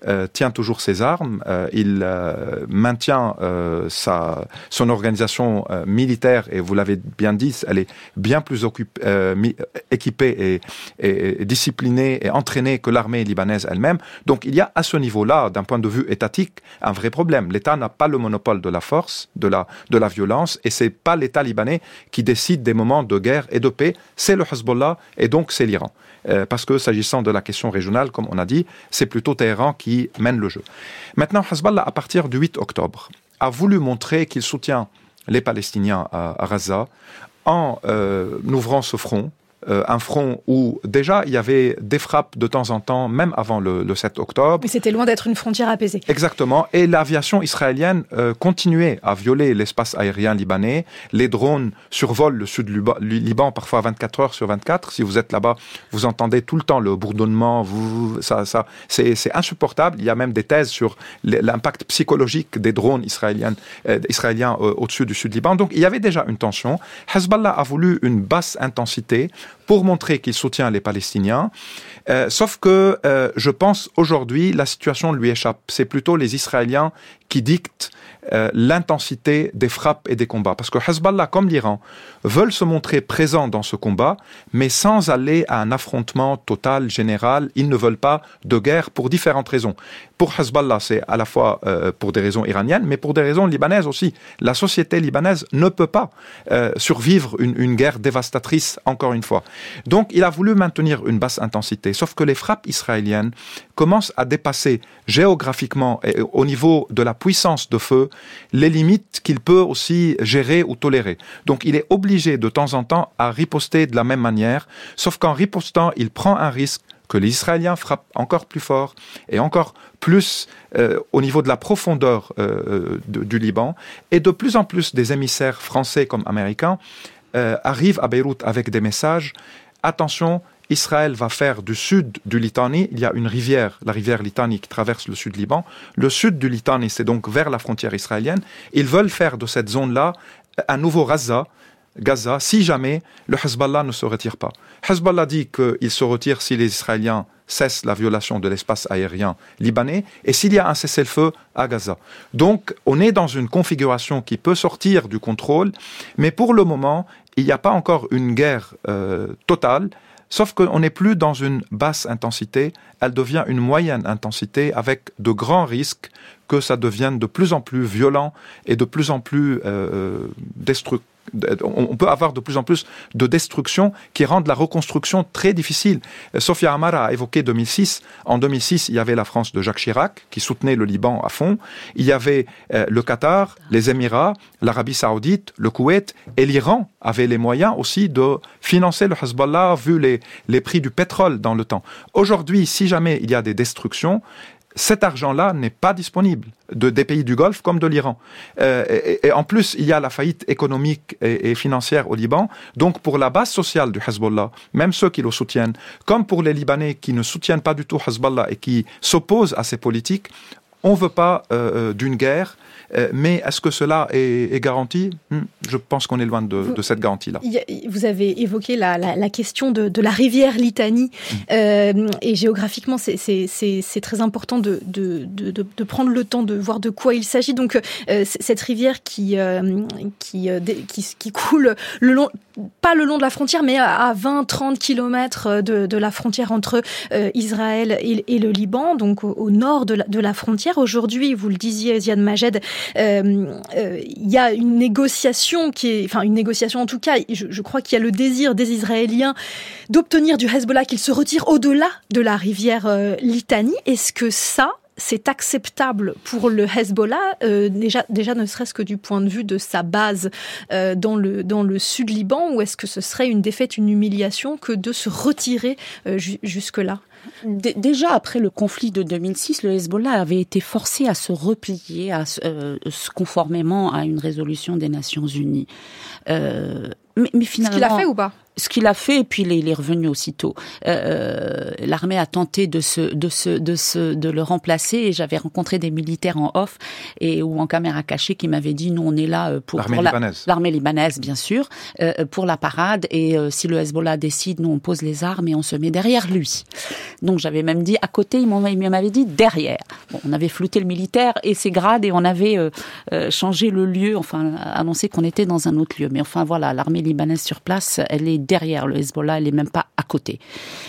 euh, tient toujours ses armes, euh, il euh, maintient euh, sa, son organisation euh, militaire, et vous l'avez bien dit, elle est bien plus occupée, euh, équipée et, et, et disciplinée et entraînée que l'armée libanaise elle-même. Donc il y a à ce niveau-là, d'un point de vue étatique, un vrai problème. L'État n'a pas le monopole de la force, de la, de la violence, et c'est pas l'État libanais qui décide des moments de guerre et de paix, c'est le Hezbollah et donc c'est l'Iran. Euh, parce que s'agissant de la question régionale, comme on a dit, c'est plutôt Téhéran qui mène le jeu. Maintenant, Hezbollah, à partir du huit octobre, a voulu montrer qu'il soutient les Palestiniens à, à Gaza en euh, ouvrant ce front, euh, un front où déjà il y avait des frappes de temps en temps, même avant le, le sept octobre. Mais c'était loin d'être une frontière apaisée. Exactement, et l'aviation israélienne euh, continuait à violer l'espace aérien libanais. Les drones survolent le sud du Liban parfois vingt-quatre heures sur vingt-quatre. Si vous êtes là-bas, vous entendez tout le temps le bourdonnement. Vous, ça, ça, c'est, c'est insupportable. Il y a même des thèses sur l'impact psychologique des drones israéliens, euh, israéliens euh, au-dessus du sud du Liban. Donc il y avait déjà une tension. Hezbollah a voulu une basse intensité pour montrer qu'il soutient les Palestiniens. Euh, sauf que euh, je pense aujourd'hui la situation lui échappe. C'est plutôt les Israéliens qui dictent euh, l'intensité des frappes et des combats. Parce que Hezbollah, comme l'Iran, veulent se montrer présents dans ce combat, mais sans aller à un affrontement total, général. Ils ne veulent pas de guerre pour différentes raisons. Pour Hezbollah, c'est à la fois euh, pour des raisons iraniennes, mais pour des raisons libanaises aussi. La société libanaise ne peut pas euh, survivre une, une guerre dévastatrice, encore une fois. Donc, il a voulu maintenir une basse intensité. Sauf que les frappes israéliennes commencent à dépasser géographiquement et au niveau de la puissance de feu les limites qu'il peut aussi gérer ou tolérer. Donc, il est obligé de temps en temps à riposter de la même manière, sauf qu'en ripostant, il prend un risque que les Israéliens frappent encore plus fort et encore plus euh, au niveau de la profondeur euh, de, du Liban. Et de plus en plus des émissaires français comme américains euh, arrivent à Beyrouth avec des messages. Attention, Israël va faire du sud du Litani, il y a une rivière, la rivière Litani qui traverse le sud du Liban. Le sud du Litani, c'est donc vers la frontière israélienne. Ils veulent faire de cette zone-là un nouveau Gaza, Gaza, si jamais le Hezbollah ne se retire pas. Hezbollah dit qu'il se retire si les Israéliens cessent la violation de l'espace aérien libanais et s'il y a un cessez-le-feu à Gaza. Donc, on est dans une configuration qui peut sortir du contrôle, mais pour le moment, il n'y a pas encore une guerre euh, totale, sauf qu'on n'est plus dans une basse intensité, elle devient une moyenne intensité avec de grands risques que ça devienne de plus en plus violent et de plus en plus euh, destructeur. On peut avoir de plus en plus de destruction qui rendent la reconstruction très difficile. Sophia Amara a évoqué deux mille six. En deux mille six, il y avait la France de Jacques Chirac qui soutenait le Liban à fond. Il y avait euh, le Qatar, les Émirats, l'Arabie Saoudite, le Koweït et l'Iran avaient les moyens aussi de financer le Hezbollah vu les, les prix du pétrole dans le temps. Aujourd'hui, si jamais il y a des destructions, cet argent-là n'est pas disponible de, des pays du Golfe comme de l'Iran. Euh, et, et en plus, il y a la faillite économique et, et financière au Liban. Donc, pour la base sociale du Hezbollah, même ceux qui le soutiennent, comme pour les Libanais qui ne soutiennent pas du tout Hezbollah et qui s'opposent à ces politiques, on ne veut pas euh, d'une guerre. Euh, mais est-ce que cela est, est garanti ? Je pense qu'on est loin de, de cette garantie-là. Vous avez évoqué la, la, la question de, de la rivière Litani. Mmh. Euh, et géographiquement, c'est, c'est, c'est, c'est très important de, de, de, de prendre le temps de voir de quoi il s'agit. Donc, euh, cette rivière qui, euh, qui, euh, qui, qui coule le long, pas le long de la frontière, mais à vingt à trente kilomètres de, de la frontière entre euh, Israël et, et le Liban, donc au, au nord de la, de la frontière. Aujourd'hui, vous le disiez, Ziad Majed, il euh, euh, y a une négociation qui est, enfin une négociation en tout cas, je, je crois qu'il y a le désir des Israéliens d'obtenir du Hezbollah qu'il se retire au-delà de la rivière euh, Litani. Est-ce que ça, c'est acceptable pour le Hezbollah, euh, déjà, déjà ne serait-ce que du point de vue de sa base euh, dans le, dans le sud Liban, ou est-ce que ce serait une défaite, une humiliation que de se retirer euh, ju- jusque-là ? Déjà, après le conflit de deux mille six, le Hezbollah avait été forcé à se replier à, euh, conformément à une résolution des Nations Unies. Euh, mais, mais finalement, ce qu'il a fait ou pas? Ce qu'il a fait, et puis il est, il est revenu aussitôt. Euh, l'armée a tenté de se, de se, de se, de le remplacer. Et j'avais rencontré des militaires en off et ou en caméra cachée qui m'avaient dit nous on est là pour l'armée pour la, libanaise. L'armée libanaise, bien sûr, euh, pour la parade. Et euh, si le Hezbollah décide, nous on pose les armes et on se met derrière lui. Donc j'avais même dit à côté, il m'avait dit derrière. Bon, on avait flouté le militaire et ses grades et on avait euh, euh, changé le lieu, enfin annoncé qu'on était dans un autre lieu. Mais enfin voilà, l'armée libanaise sur place, elle est derrière le Hezbollah, elle n'est même pas à côté.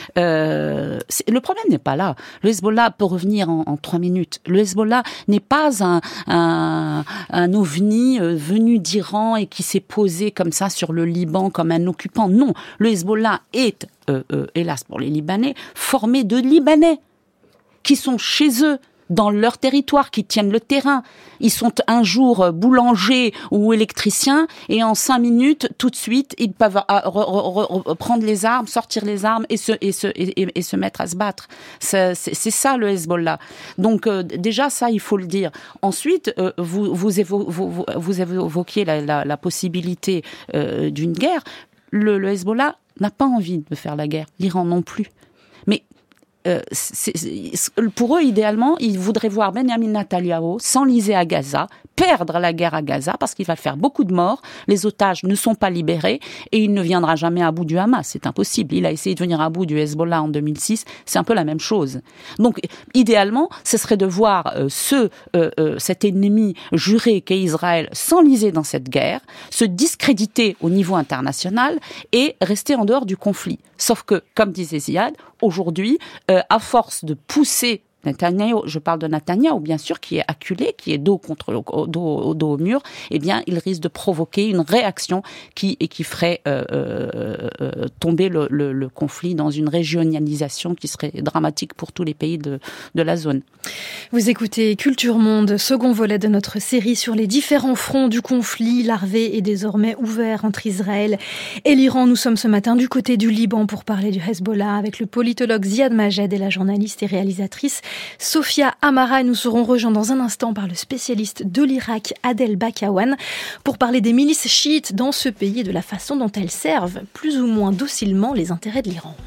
Euh, le problème n'est pas là. Le Hezbollah peut revenir en, en trois minutes. Le Hezbollah n'est pas un, un, un ovni euh, venu d'Iran et qui s'est posé comme ça sur le Liban comme un occupant. Non, le Hezbollah est, euh, euh, hélas pour les Libanais, formé de Libanais qui sont chez eux, dans leur territoire, qui tiennent le terrain. Ils sont un jour boulangers ou électriciens et en cinq minutes, tout de suite, ils peuvent re, re, re, prendre les armes, sortir les armes et se, et se, et, et se mettre à se battre. C'est, c'est, c'est ça le Hezbollah. Donc euh, déjà, ça, il faut le dire. Ensuite, euh, vous, vous, évo, vous, vous évoquiez la, la, la possibilité euh, d'une guerre. Le, le Hezbollah n'a pas envie de faire la guerre. L'Iran non plus. Mais Euh, c'est, c'est, pour eux, idéalement, ils voudraient voir Benjamin Netanyahu s'enliser à Gaza, perdre la guerre à Gaza, parce qu'il va faire beaucoup de morts, les otages ne sont pas libérés, et il ne viendra jamais à bout du Hamas, c'est impossible. Il a essayé de venir à bout du Hezbollah en deux mille six, c'est un peu la même chose. Donc, idéalement, ce serait de voir euh, ce, euh, euh, cet ennemi juré qu'est Israël s'enliser dans cette guerre, se discréditer au niveau international, et rester en dehors du conflit. Sauf que, comme disait Ziad, aujourd'hui, euh, à force de pousser Netanyahou, je parle de Netanyahou, bien sûr, qui est acculé, qui est dos contre le, dos, dos au mur, eh bien, il risque de provoquer une réaction qui, et qui ferait euh, euh, euh, tomber le, le, le conflit dans une régionalisation qui serait dramatique pour tous les pays de, de la zone. Vous écoutez Culture Monde, second volet de notre série sur les différents fronts du conflit larvé et désormais ouvert entre Israël et l'Iran. Nous sommes ce matin du côté du Liban pour parler du Hezbollah avec le politologue Ziad Majed et la journaliste et réalisatrice Sophia Amara. Nous serons rejoints dans un instant par le spécialiste de l'Irak Adel Bakawan pour parler des milices chiites dans ce pays et de la façon dont elles servent plus ou moins docilement les intérêts de l'Iran.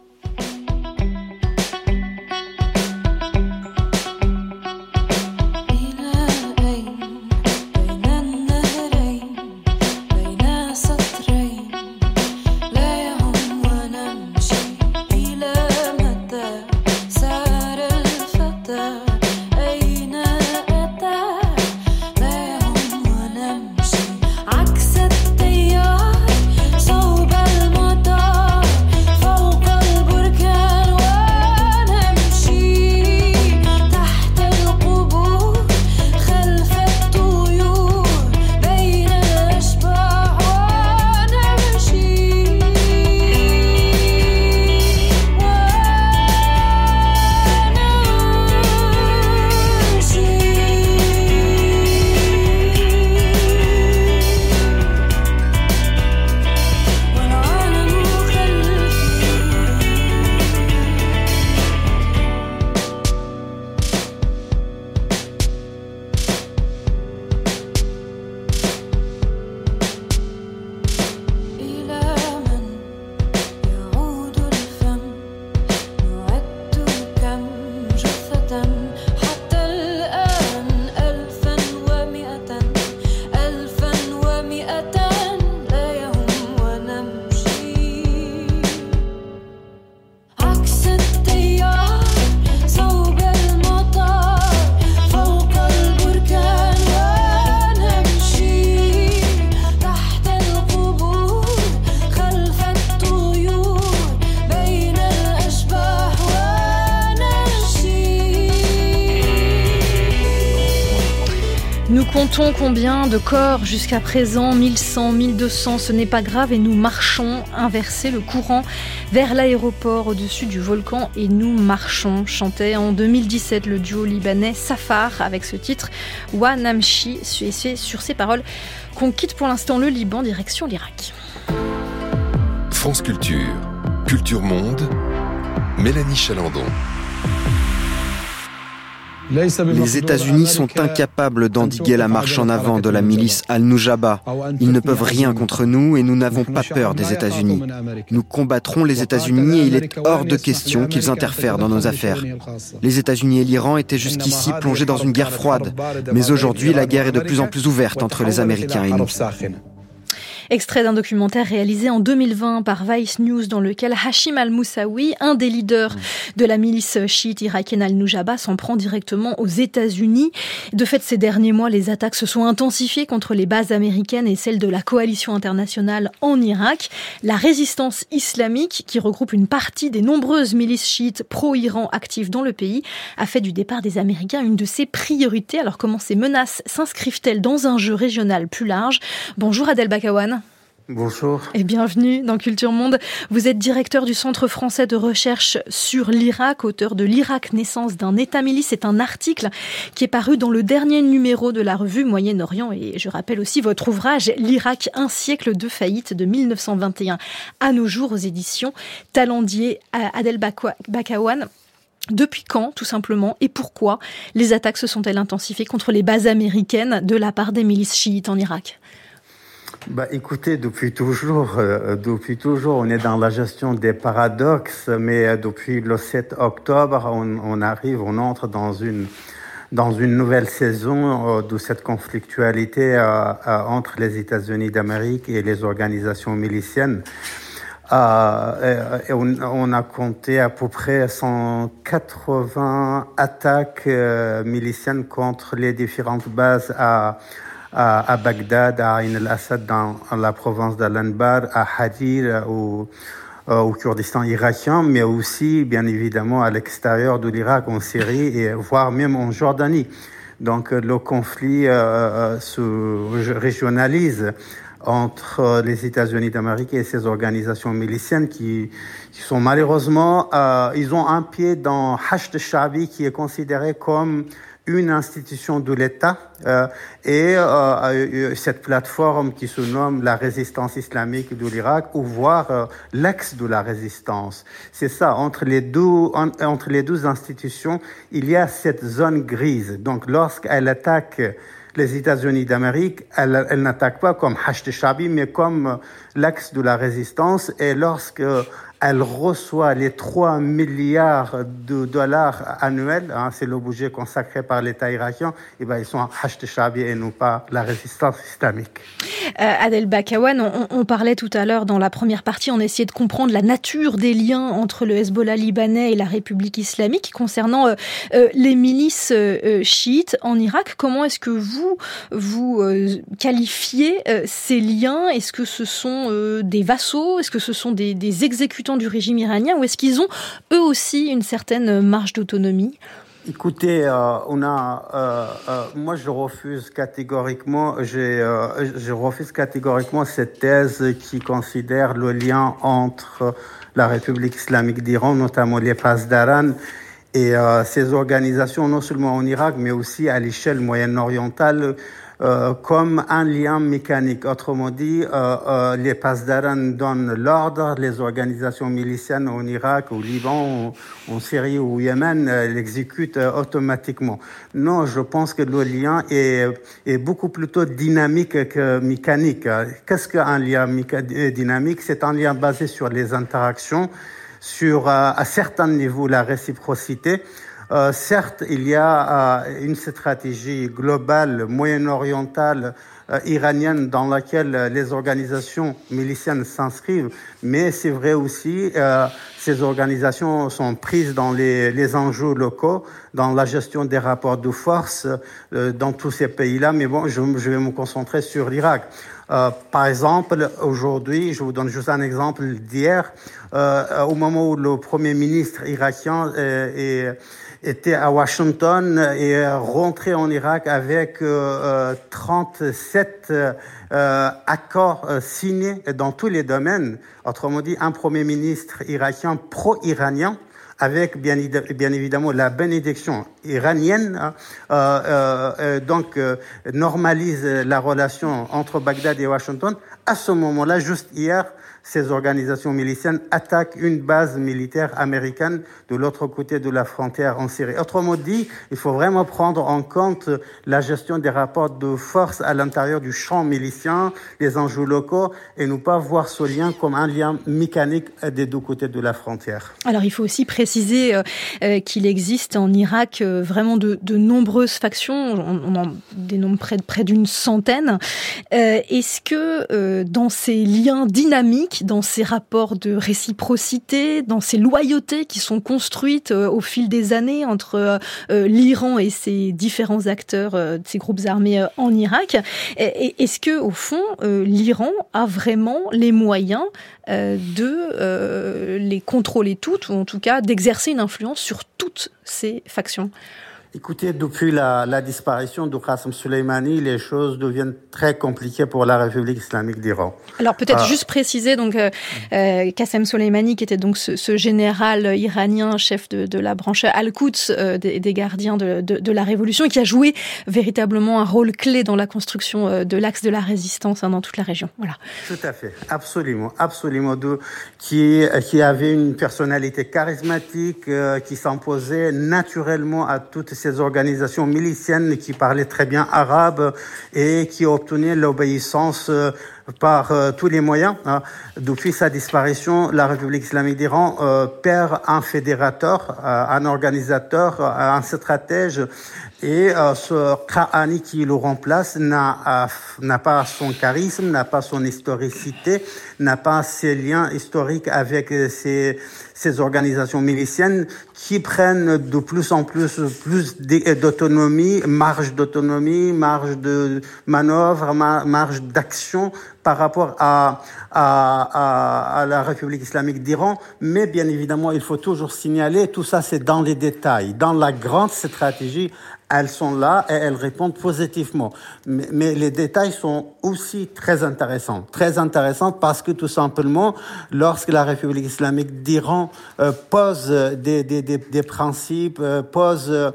Nous comptons combien de corps jusqu'à présent, mille cent, mille deux cents, ce n'est pas grave et nous marchons, inverser le courant vers l'aéroport au-dessus du volcan et nous marchons, chantait en deux mille dix-sept le duo libanais Safar avec ce titre Wa Namshi, et c'est sur ces paroles qu'on quitte pour l'instant le Liban, direction l'Irak. France Culture, Culture Monde, Mélanie Chalandon. Les États-Unis sont incapables d'endiguer la marche en avant de la milice Al-Nujaba. Ils ne peuvent rien contre nous et nous n'avons pas peur des États-Unis. Nous combattrons les États-Unis et il est hors de question qu'ils interfèrent dans nos affaires. Les États-Unis et l'Iran étaient jusqu'ici plongés dans une guerre froide. Mais aujourd'hui, la guerre est de plus en plus ouverte entre les Américains et nous. Extrait d'un documentaire réalisé en deux mille vingt par Vice News dans lequel Hashim al-Moussaoui, un des leaders de la milice chiite irakienne Al-Nujaba, s'en prend directement aux États-Unis. De fait, ces derniers mois, les attaques se sont intensifiées contre les bases américaines et celles de la coalition internationale en Irak. La résistance islamique, qui regroupe une partie des nombreuses milices chiites pro-Iran actives dans le pays, a fait du départ des Américains une de ses priorités. Alors comment ces menaces s'inscrivent-elles dans un jeu régional plus large ? Bonjour Adel Bakawan. Bonjour. Et bienvenue dans Culture Monde. Vous êtes directeur du Centre français de recherche sur l'Irak, auteur de l'Irak, naissance d'un État-milice. C'est un article qui est paru dans le dernier numéro de la revue Moyen-Orient. Et je rappelle aussi votre ouvrage, L'Irak, un siècle de faillite de mille neuf cent vingt et un à nos jours aux éditions Talendier. Adel Bakawan. Depuis quand, tout simplement, et pourquoi les attaques se sont-elles intensifiées contre les bases américaines de la part des milices chiites en Irak ? Bah, écoutez, depuis toujours, euh, depuis toujours, on est dans la gestion des paradoxes, mais euh, depuis le sept octobre, on, on arrive, on entre dans une dans une nouvelle saison euh, de cette conflictualité euh, euh, entre les États-Unis d'Amérique et les organisations miliciennes. Euh, et, et on, on a compté à peu près cent quatre-vingts attaques euh, miliciennes contre les différentes bases à à, à Bagdad, à Ain al-Assad dans la province d'Al-Anbar, à Hadir au, au Kurdistan irakien, mais aussi bien évidemment à l'extérieur de l'Irak, en Syrie et voire même en Jordanie. Donc le conflit euh, se régionalise entre les États-Unis d'Amérique et ces organisations miliciennes qui, qui sont malheureusement, euh, ils ont un pied dans Hashd al-Sha'bi qui est considéré comme une institution de l'État euh, et euh, cette plateforme qui se nomme la résistance islamique de l'Irak ou voire euh, l'ex de la résistance. C'est ça, entre les deux en, entre les deux institutions, il y a cette zone grise. Donc lorsqu'elle attaque les États-Unis d'Amérique, elle, elle n'attaque pas comme Hashd al-Sha'bi, mais comme l'ex de la résistance. Et lorsque elle reçoit les trois milliards de dollars annuels, hein, c'est le budget consacré par l'État irakien, et ben ils sont Hashd al-Sha'bi et non pas la résistance islamique. Euh, Adel Bakawan, on, on parlait tout à l'heure dans la première partie, on essayait de comprendre la nature des liens entre le Hezbollah libanais et la République islamique concernant euh, euh, les milices euh, chiites en Irak. Comment est-ce que vous, vous euh, qualifiez euh, ces liens ? Est-ce que ce sont euh, des vassaux ? Est-ce que ce sont des, des exécutants du régime iranien ou est-ce qu'ils ont eux aussi une certaine marge d'autonomie ? Écoutez, euh, on a, euh, euh, moi je refuse catégoriquement, j'ai, euh, je refuse catégoriquement cette thèse qui considère le lien entre la République islamique d'Iran, notamment les Pasdaran, et euh, ces organisations, non seulement en Irak, mais aussi à l'échelle moyen-orientale, Euh, comme un lien mécanique. Autrement dit, euh, euh, les Pasdaran donnent l'ordre, les organisations miliciennes en Irak, au Liban, en, en Syrie ou au Yémen euh, l'exécutent euh, automatiquement. Non, je pense que le lien est, est beaucoup plutôt dynamique que mécanique. Qu'est-ce qu'un lien méca- dynamique ? C'est un lien basé sur les interactions, sur euh, à certains niveaux la réciprocité. Euh, certes, il y a euh, une stratégie globale, moyen-orientale, euh, iranienne, dans laquelle euh, les organisations miliciennes s'inscrivent, mais c'est vrai aussi, euh, ces organisations sont prises dans les, les enjeux locaux, dans la gestion des rapports de force euh, dans tous ces pays-là. Mais bon, je, je vais me concentrer sur l'Irak. Euh, par exemple, aujourd'hui, je vous donne juste un exemple d'hier, euh, au moment où le Premier ministre irakien euh, est était à Washington et rentré en Irak avec euh, trente-sept euh, accords euh, signés dans tous les domaines. Autrement dit, un premier ministre irakien pro-iranien, avec bien, bien évidemment la bénédiction iranienne, euh, euh, donc euh, normalise la relation entre Bagdad et Washington. À ce moment-là, juste hier, ces organisations miliciennes attaquent une base militaire américaine de l'autre côté de la frontière en Syrie. Autrement dit, il faut vraiment prendre en compte la gestion des rapports de force à l'intérieur du champ milicien, les enjeux locaux, et ne pas voir ce lien comme un lien mécanique des deux côtés de la frontière. Alors il faut aussi préciser euh, qu'il existe en Irak euh, vraiment de, de nombreuses factions, on, on en dénombre près, près d'une centaine. Euh, est-ce que euh, dans ces liens dynamiques, dans ces rapports de réciprocité, dans ces loyautés qui sont construites euh, au fil des années entre euh, l'Iran et ses différents acteurs, euh, ces groupes armés euh, en Irak, et, est-ce que au fond euh, l'Iran a vraiment les moyens euh, de euh, les contrôler toutes, ou en tout cas d'exercer une influence sur toutes ces factions? Écoutez, depuis la, la disparition de Qasem Soleimani, les choses deviennent très compliquées pour la République islamique d'Iran. Alors peut-être euh, juste préciser, donc euh, euh, Qasem Soleimani, qui était donc ce, ce général iranien, chef de, de la branche Al-Quds, euh, des, des gardiens de, de, de la révolution, et qui a joué véritablement un rôle clé dans la construction euh, de l'axe de la résistance hein, dans toute la région. Voilà. Tout à fait, absolument, absolument. De, qui, qui avait une personnalité charismatique, euh, qui s'imposait naturellement à toutes ces organisations miliciennes qui parlaient très bien arabe et qui obtenaient l'obéissance euh, par euh, tous les moyens. Hein. Depuis sa disparition, la République islamique d'Iran euh, perd un fédérateur, euh, un organisateur, euh, un stratège. Et euh, ce Qa'ani qui le remplace n'a, euh, n'a pas son charisme, n'a pas son historicité, n'a pas ses liens historiques avec ces, ces organisations miliciennes qui prennent de plus en plus, plus d'autonomie, marge d'autonomie, marge de manœuvre, marge d'action par rapport à, à, à, à la République islamique d'Iran. Mais bien évidemment, il faut toujours signaler, tout ça c'est dans les détails. Dans la grande stratégie, elles sont là et elles répondent positivement. Mais, mais les détails sont aussi très intéressants. Très intéressants parce que tout simplement, lorsque la République islamique d'Iran euh, pose des, des, des, des principes, euh, pose euh,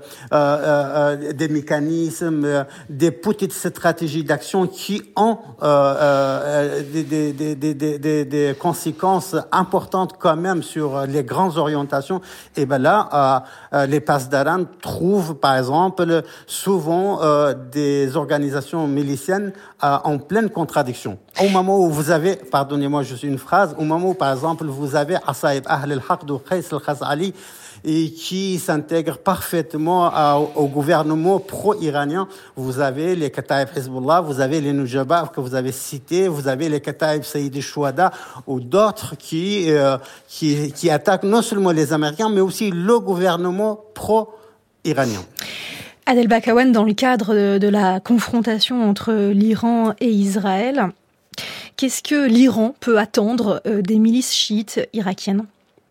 euh, des mécanismes, euh, des petites stratégies d'action qui ont euh, euh, des, des, des, des, des, des conséquences importantes quand même sur les grandes orientations, et ben là, euh, les Pasdaran trouvent par exemple souvent euh, des organisations miliciennes euh, en pleine contradiction. Au moment où vous avez, pardonnez-moi juste une phrase, au moment où par exemple vous avez Asaïb Ahl al-Haq de Qais al-Khazali et qui s'intègre parfaitement à, au gouvernement pro-iranien. Vous avez les Kataïb Hezbollah, vous avez les Nujaba que vous avez cités, vous avez les Kataïb Sayyid al-Shuhada ou d'autres qui, euh, qui, qui attaquent non seulement les Américains mais aussi le gouvernement pro-iranien. Adel Bakawan, dans le cadre de, de la confrontation entre l'Iran et Israël, qu'est-ce que l'Iran peut attendre euh, des milices chiites irakiennes ?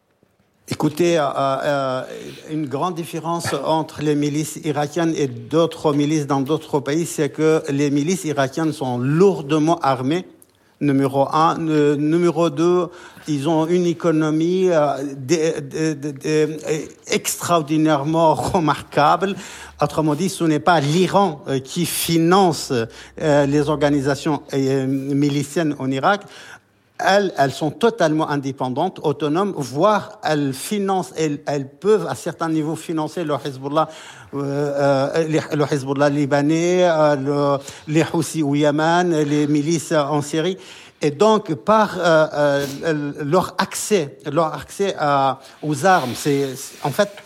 Écoutez, euh, euh, une grande différence entre les milices irakiennes et d'autres milices dans d'autres pays, c'est que les milices irakiennes sont lourdement armées. Numéro un. Euh, numéro deux, ils ont une économie euh, de, de, de, de, extraordinairement remarquable. Autrement dit, ce n'est pas l'Iran euh, qui finance euh, les organisations euh, miliciennes en Irak. Elles, elles sont totalement indépendantes, autonomes, voire elles financent, elles, elles peuvent à certains niveaux financer le Hezbollah, euh, euh, le Hezbollah libanais, euh, le, les Houthis au Yémen, les milices en Syrie. Et donc, par euh, euh, leur accès, leur accès à, aux armes, c'est, c'est en fait,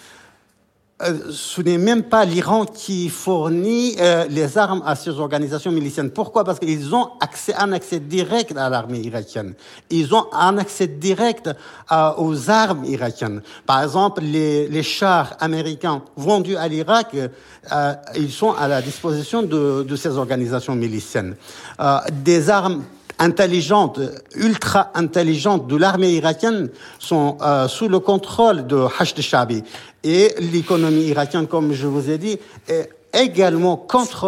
Euh, ce n'est même pas l'Iran qui fournit euh, les armes à ces organisations miliciennes. Pourquoi ? Parce qu'ils ont accès, un accès direct à l'armée irakienne. Ils ont un accès direct à, aux armes irakiennes. Par exemple, les, les chars américains vendus à l'Irak, euh, ils sont à la disposition de, de ces organisations miliciennes. Euh, des armes intelligentes, ultra intelligentes de l'armée irakienne sont euh, sous le contrôle de Hashd Sha'bi. Et l'économie irakienne, comme je vous ai dit, est également contrôlée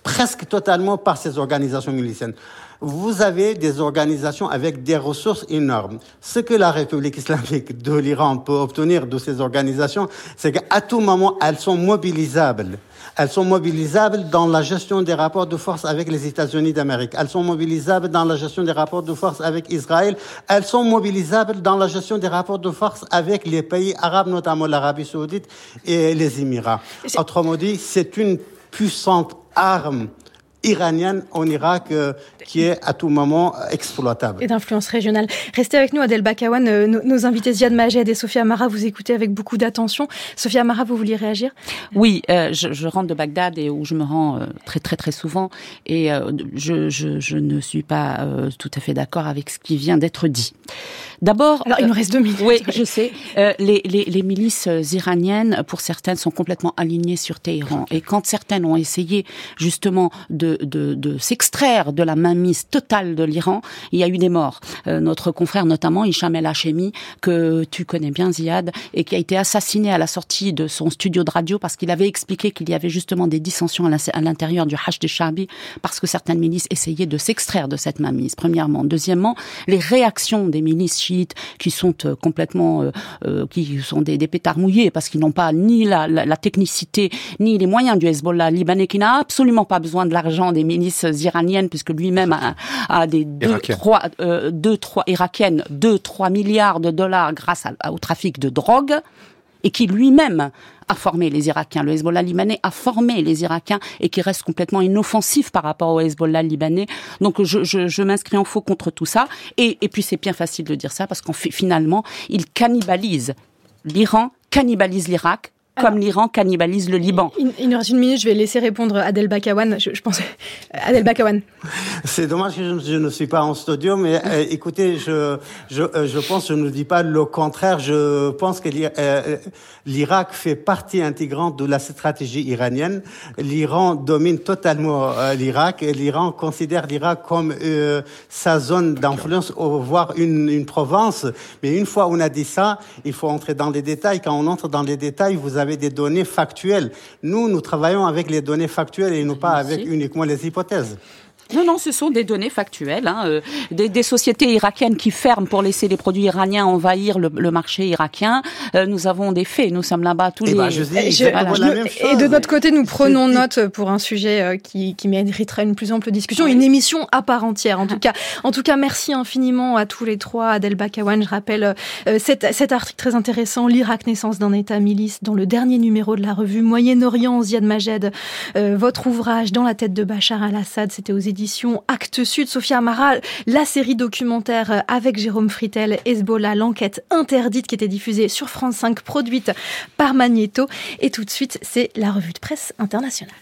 presque totalement par ces organisations miliciennes. Vous avez des organisations avec des ressources énormes. Ce que la République islamique de l'Iran peut obtenir de ces organisations, c'est qu'à tout moment, elles sont mobilisables. Elles sont mobilisables dans la gestion des rapports de force avec les États-Unis d'Amérique. Elles sont mobilisables dans la gestion des rapports de force avec Israël. Elles sont mobilisables dans la gestion des rapports de force avec les pays arabes, notamment l'Arabie saoudite et les Émirats. Autrement dit, c'est une puissante arme iranienne en Irak euh, qui est à tout moment exploitable. Et d'influence régionale. Restez avec nous, Adel Bakawan. Euh, nos, nos invités Ziad Majed et Sophia Amara, vous écoutez avec beaucoup d'attention. Sophia Amara, vous vouliez réagir ? Oui, euh, je, je rentre de Bagdad et où je me rends euh, très très très souvent et euh, je, je, je ne suis pas euh, tout à fait d'accord avec ce qui vient d'être dit. D'abord, alors il nous reste deux minutes. Oui, je sais. Euh, les, les, les milices iraniennes, pour certaines, sont complètement alignées sur Téhéran. Et quand certaines ont essayé justement de, de, de s'extraire de la mainmise totale de l'Iran, il y a eu des morts. Euh, notre confrère, notamment Hicham El Hachemi, que tu connais bien, Ziad, et qui a été assassiné à la sortie de son studio de radio parce qu'il avait expliqué qu'il y avait justement des dissensions à l'intérieur du Hashd al-Sha'bi parce que certaines milices essayaient de s'extraire de cette mainmise. Premièrement. Deuxièmement, les réactions des milices chiites qui sont euh, complètement, euh, euh, qui sont des, des pétards mouillés parce qu'ils n'ont pas ni la, la, la technicité ni les moyens du Hezbollah libanais qui n'a absolument pas besoin de l'argent des milices iraniennes puisque lui-même a, a des deux, trois, euh, deux, trois irakiennes, deux, trois milliards de dollars grâce à, au trafic de drogue et qui lui-même a formé les Irakiens. Le Hezbollah libanais a formé les Irakiens et qui reste complètement inoffensif par rapport au Hezbollah libanais. Donc je, je, je m'inscris en faux contre tout ça. Et, et puis c'est bien facile de dire ça parce qu'en fait, finalement, ils cannibalisent l'Iran, cannibalise l'Irak, comme l'Iran cannibalise le Liban. Il, il nous reste une minute, je vais laisser répondre Adel Bakawan. Je, je pense Adel Bakawan. C'est dommage que je, je ne suis pas en studio, mais euh, écoutez, je, je, euh, je pense, je ne dis pas le contraire. Je pense que euh, l'Irak fait partie intégrante de la stratégie iranienne. L'Iran domine totalement euh, l'Irak et l'Iran considère l'Irak comme euh, sa zone d'influence, voire une, une province. Mais une fois on a dit ça, il faut entrer dans les détails. Quand on entre dans les détails, vous avez des données factuelles. Nous, nous travaillons avec les données factuelles et non pas avec uniquement les hypothèses. Non, non, ce sont des données factuelles. Hein, euh, des, des sociétés irakiennes qui ferment pour laisser les produits iraniens envahir le, le marché irakien. Euh, nous avons des faits. Nous sommes là-bas tous et les... Ben, je dis, je, voilà. je, la et de notre côté, nous prenons note pour un sujet euh, qui, qui mériterait une plus ample discussion, une émission à part entière. En tout cas, en tout cas, merci infiniment à tous les trois. Adel Bakawan, je rappelle euh, cet, cet article très intéressant, l'Irak, naissance d'un État milice, dans le dernier numéro de la revue Moyen-Orient, Ziad Majed. Euh, votre ouvrage, Dans la tête de Bachar al-Assad, c'était aux éditions Actes Sud. Sophia Amara, la série documentaire avec Jérôme Fritel, Hezbollah, l'enquête interdite, qui était diffusée sur France cinq, produite par Magnéto. Et tout de suite, c'est la revue de presse internationale.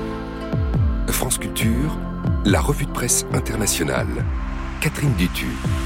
France Culture, la revue de presse internationale. Catherine Dutu.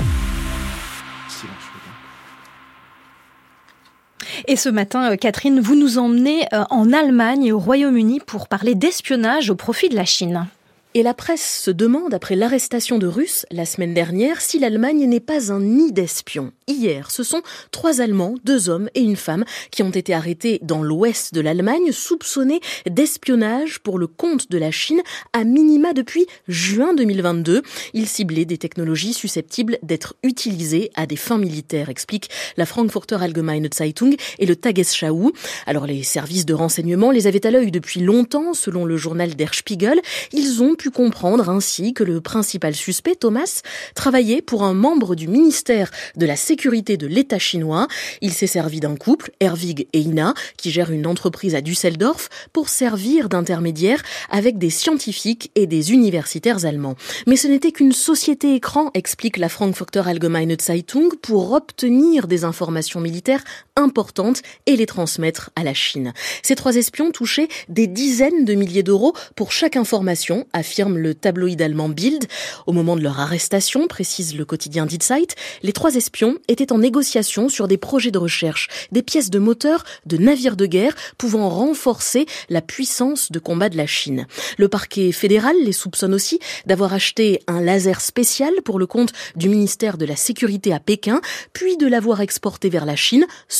Et ce matin, Catherine, vous nous emmenez en Allemagne et au Royaume-Uni pour parler d'espionnage au profit de la Chine. Et la presse se demande, après l'arrestation de Russes la semaine dernière, si l'Allemagne n'est pas un nid d'espions. Hier, ce sont trois Allemands, deux hommes et une femme qui ont été arrêtés dans l'ouest de l'Allemagne, soupçonnés d'espionnage pour le compte de la Chine, à minima depuis juin deux mille vingt-deux. Ils ciblaient des technologies susceptibles d'être utilisées à des fins militaires, explique la Frankfurter Allgemeine Zeitung et le Tagesschau. Alors les services de renseignement les avaient à l'œil depuis longtemps, selon le journal Der Spiegel. Ils ont pu comprendre ainsi que le principal suspect, Thomas, travaillait pour un membre du ministère de la Sécurité de l'État chinois. Il s'est servi d'un couple, Herwig et Ina, qui gère une entreprise à Düsseldorf, pour servir d'intermédiaire avec des scientifiques et des universitaires allemands. Mais ce n'était qu'une société écran, explique la Frankfurter Allgemeine Zeitung, pour obtenir des informations militaires importantes et les transmettre à la Chine. Ces trois espions touchaient des dizaines de milliers d'euros pour chaque information, affirme le tabloïd allemand Bild. Au moment de leur arrestation, précise le quotidien Die Zeit, les trois espions étaient en négociation sur des projets de recherche, des pièces de moteur de navires de guerre pouvant renforcer la puissance de combat de la Chine. Le parquet fédéral les soupçonne aussi d'avoir acheté un laser spécial pour le compte du ministère de la Sécurité à Pékin, puis de l'avoir exporté vers la Chine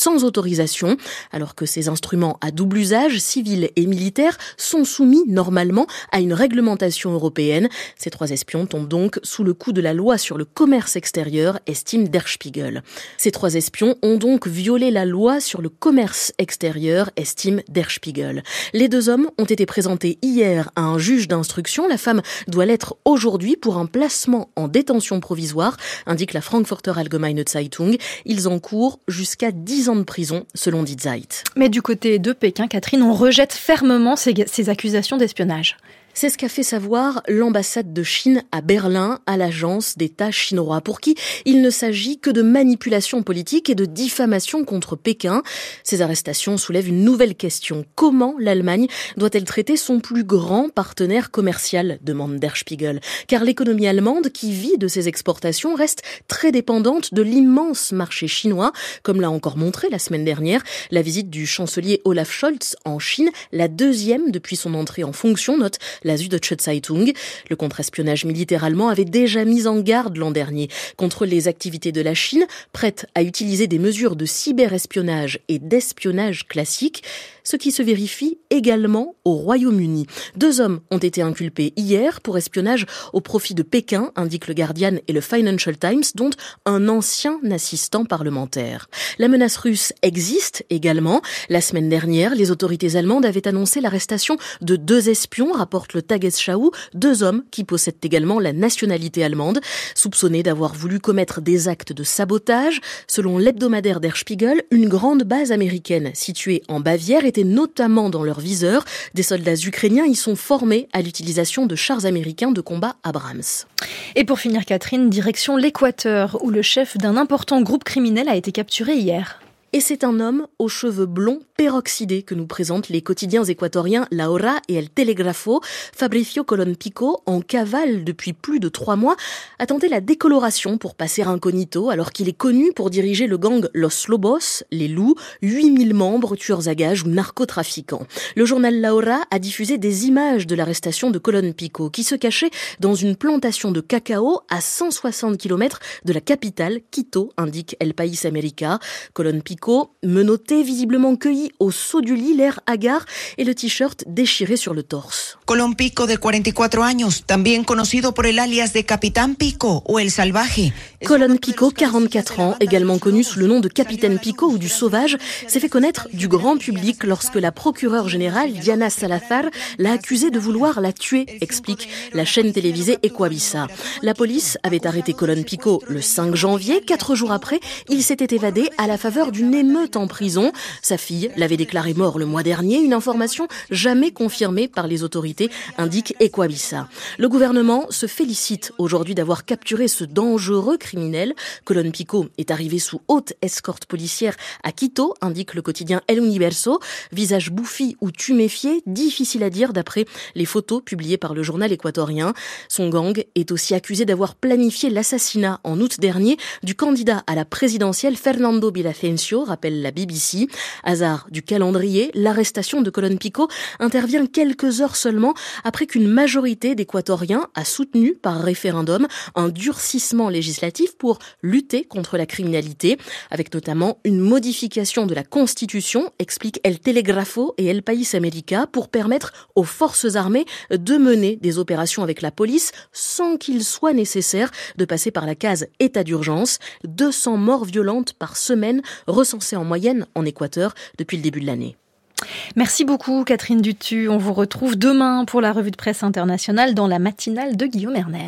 sans autorisation, alors que ces instruments à double usage, civil et militaire, sont soumis normalement à une réglementation européenne. Ces trois espions tombent donc sous le coup de la loi sur le commerce extérieur, estime Der Spiegel. Ces trois espions ont donc violé la loi sur le commerce extérieur, estime Der Spiegel. Les deux hommes ont été présentés hier à un juge d'instruction. La femme doit l'être aujourd'hui pour un placement en détention provisoire, indique la Frankfurter Allgemeine Zeitung. Ils encourent jusqu'à dix ans de prison, selon Die Zeit. Mais du côté de Pékin, Catherine, on rejette fermement ces, ces accusations d'espionnage. C'est ce qu'a fait savoir l'ambassade de Chine à Berlin à l'agence d'État chinois, pour qui il ne s'agit que de manipulation politique et de diffamation contre Pékin. Ces arrestations soulèvent une nouvelle question. Comment l'Allemagne doit-elle traiter son plus grand partenaire commercial, demande Der Spiegel. Car l'économie allemande, qui vit de ses exportations, reste très dépendante de l'immense marché chinois, comme l'a encore montré la semaine dernière la visite du chancelier Olaf Scholz en Chine, la deuxième depuis son entrée en fonction, note la Süddeutsche Zeitung. Le contre-espionnage militaire allemand avait déjà mis en garde l'an dernier contre les activités de la Chine, prête à utiliser des mesures de cyberespionnage et d'espionnage classique, ce qui se vérifie également au Royaume-Uni. Deux hommes ont été inculpés hier pour espionnage au profit de Pékin, indique le Guardian et le Financial Times, dont un ancien assistant parlementaire. La menace russe existe également. La semaine dernière, les autorités allemandes avaient annoncé l'arrestation de deux espions, rapporte le Tagesschau, deux hommes qui possèdent également la nationalité allemande, soupçonnés d'avoir voulu commettre des actes de sabotage. Selon l'hebdomadaire Der Spiegel, une grande base américaine située en Bavière était notamment dans leur viseur. Des soldats ukrainiens y sont formés à l'utilisation de chars américains de combat Abrams. Et pour finir, Catherine, direction l'Équateur, où le chef d'un important groupe criminel a été capturé hier. Et c'est un homme aux cheveux blonds peroxydés que nous présentent les quotidiens équatoriens La Hora et El Telegrafo. Fabricio Colón Pico, en cavale depuis plus de trois mois, a tenté la décoloration pour passer incognito, alors qu'il est connu pour diriger le gang Los Lobos, les loups, huit mille membres, tueurs à gages ou narcotrafiquants. Le journal La Hora a diffusé des images de l'arrestation de Colón Pico, qui se cachait dans une plantation de cacao à cent soixante kilomètres de la capitale, Quito, indique El País América. Colón Pico, menotté, visiblement cueilli au saut du lit, l'air hagard et le t-shirt déchiré sur le torse. Colón Pico, de cuarenta y cuatro años, también conocido por el alias de Capitán Pico o El Salvaje. Colón Pico, quarante-quatre ans, également connu sous le nom de Capitaine Pico ou du Sauvage, s'est fait connaître du grand public lorsque la procureure générale Diana Salazar l'a accusé de vouloir la tuer, explique la chaîne télévisée Ecuavisa. La police avait arrêté Colón Pico le cinq janvier. Quatre jours après, il s'était évadé à la faveur d'une émeute en prison. Sa fille l'avait déclaré mort le mois dernier, une information jamais confirmée par les autorités, indique Ecuavisa. Le gouvernement se félicite aujourd'hui d'avoir capturé ce dangereux criminel. Colón Pico est arrivé sous haute escorte policière à Quito, indique le quotidien El Universo. Visage bouffi ou tuméfié, difficile à dire d'après les photos publiées par le journal équatorien. Son gang est aussi accusé d'avoir planifié l'assassinat en août dernier du candidat à la présidentielle Fernando Villavicencio, rappelle la B B C. Hasard du calendrier, l'arrestation de Colón Pico intervient quelques heures seulement après qu'une majorité d'Équatoriens a soutenu par référendum un durcissement législatif pour lutter contre la criminalité, avec notamment une modification de la Constitution, explique El Telegrafo et El País América, pour permettre aux forces armées de mener des opérations avec la police sans qu'il soit nécessaire de passer par la case état d'urgence. deux cents morts violentes par semaine recensées en moyenne en Équateur depuis le début de l'année. Merci beaucoup Catherine Dutu. On vous retrouve demain pour la revue de presse internationale dans la matinale de Guillaume Erner.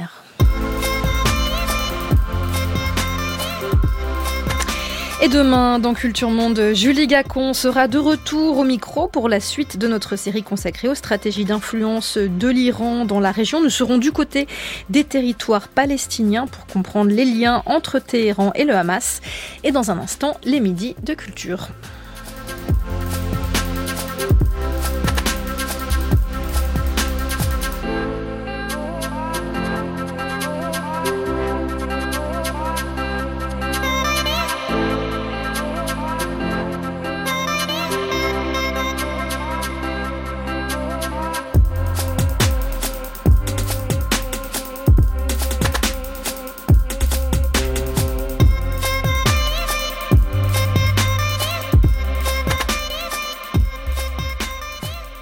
Et demain, dans Culture Monde, Julie Gacon sera de retour au micro pour la suite de notre série consacrée aux stratégies d'influence de l'Iran dans la région. Nous serons du côté des territoires palestiniens pour comprendre les liens entre Téhéran et le Hamas. Et dans un instant, les midis de culture.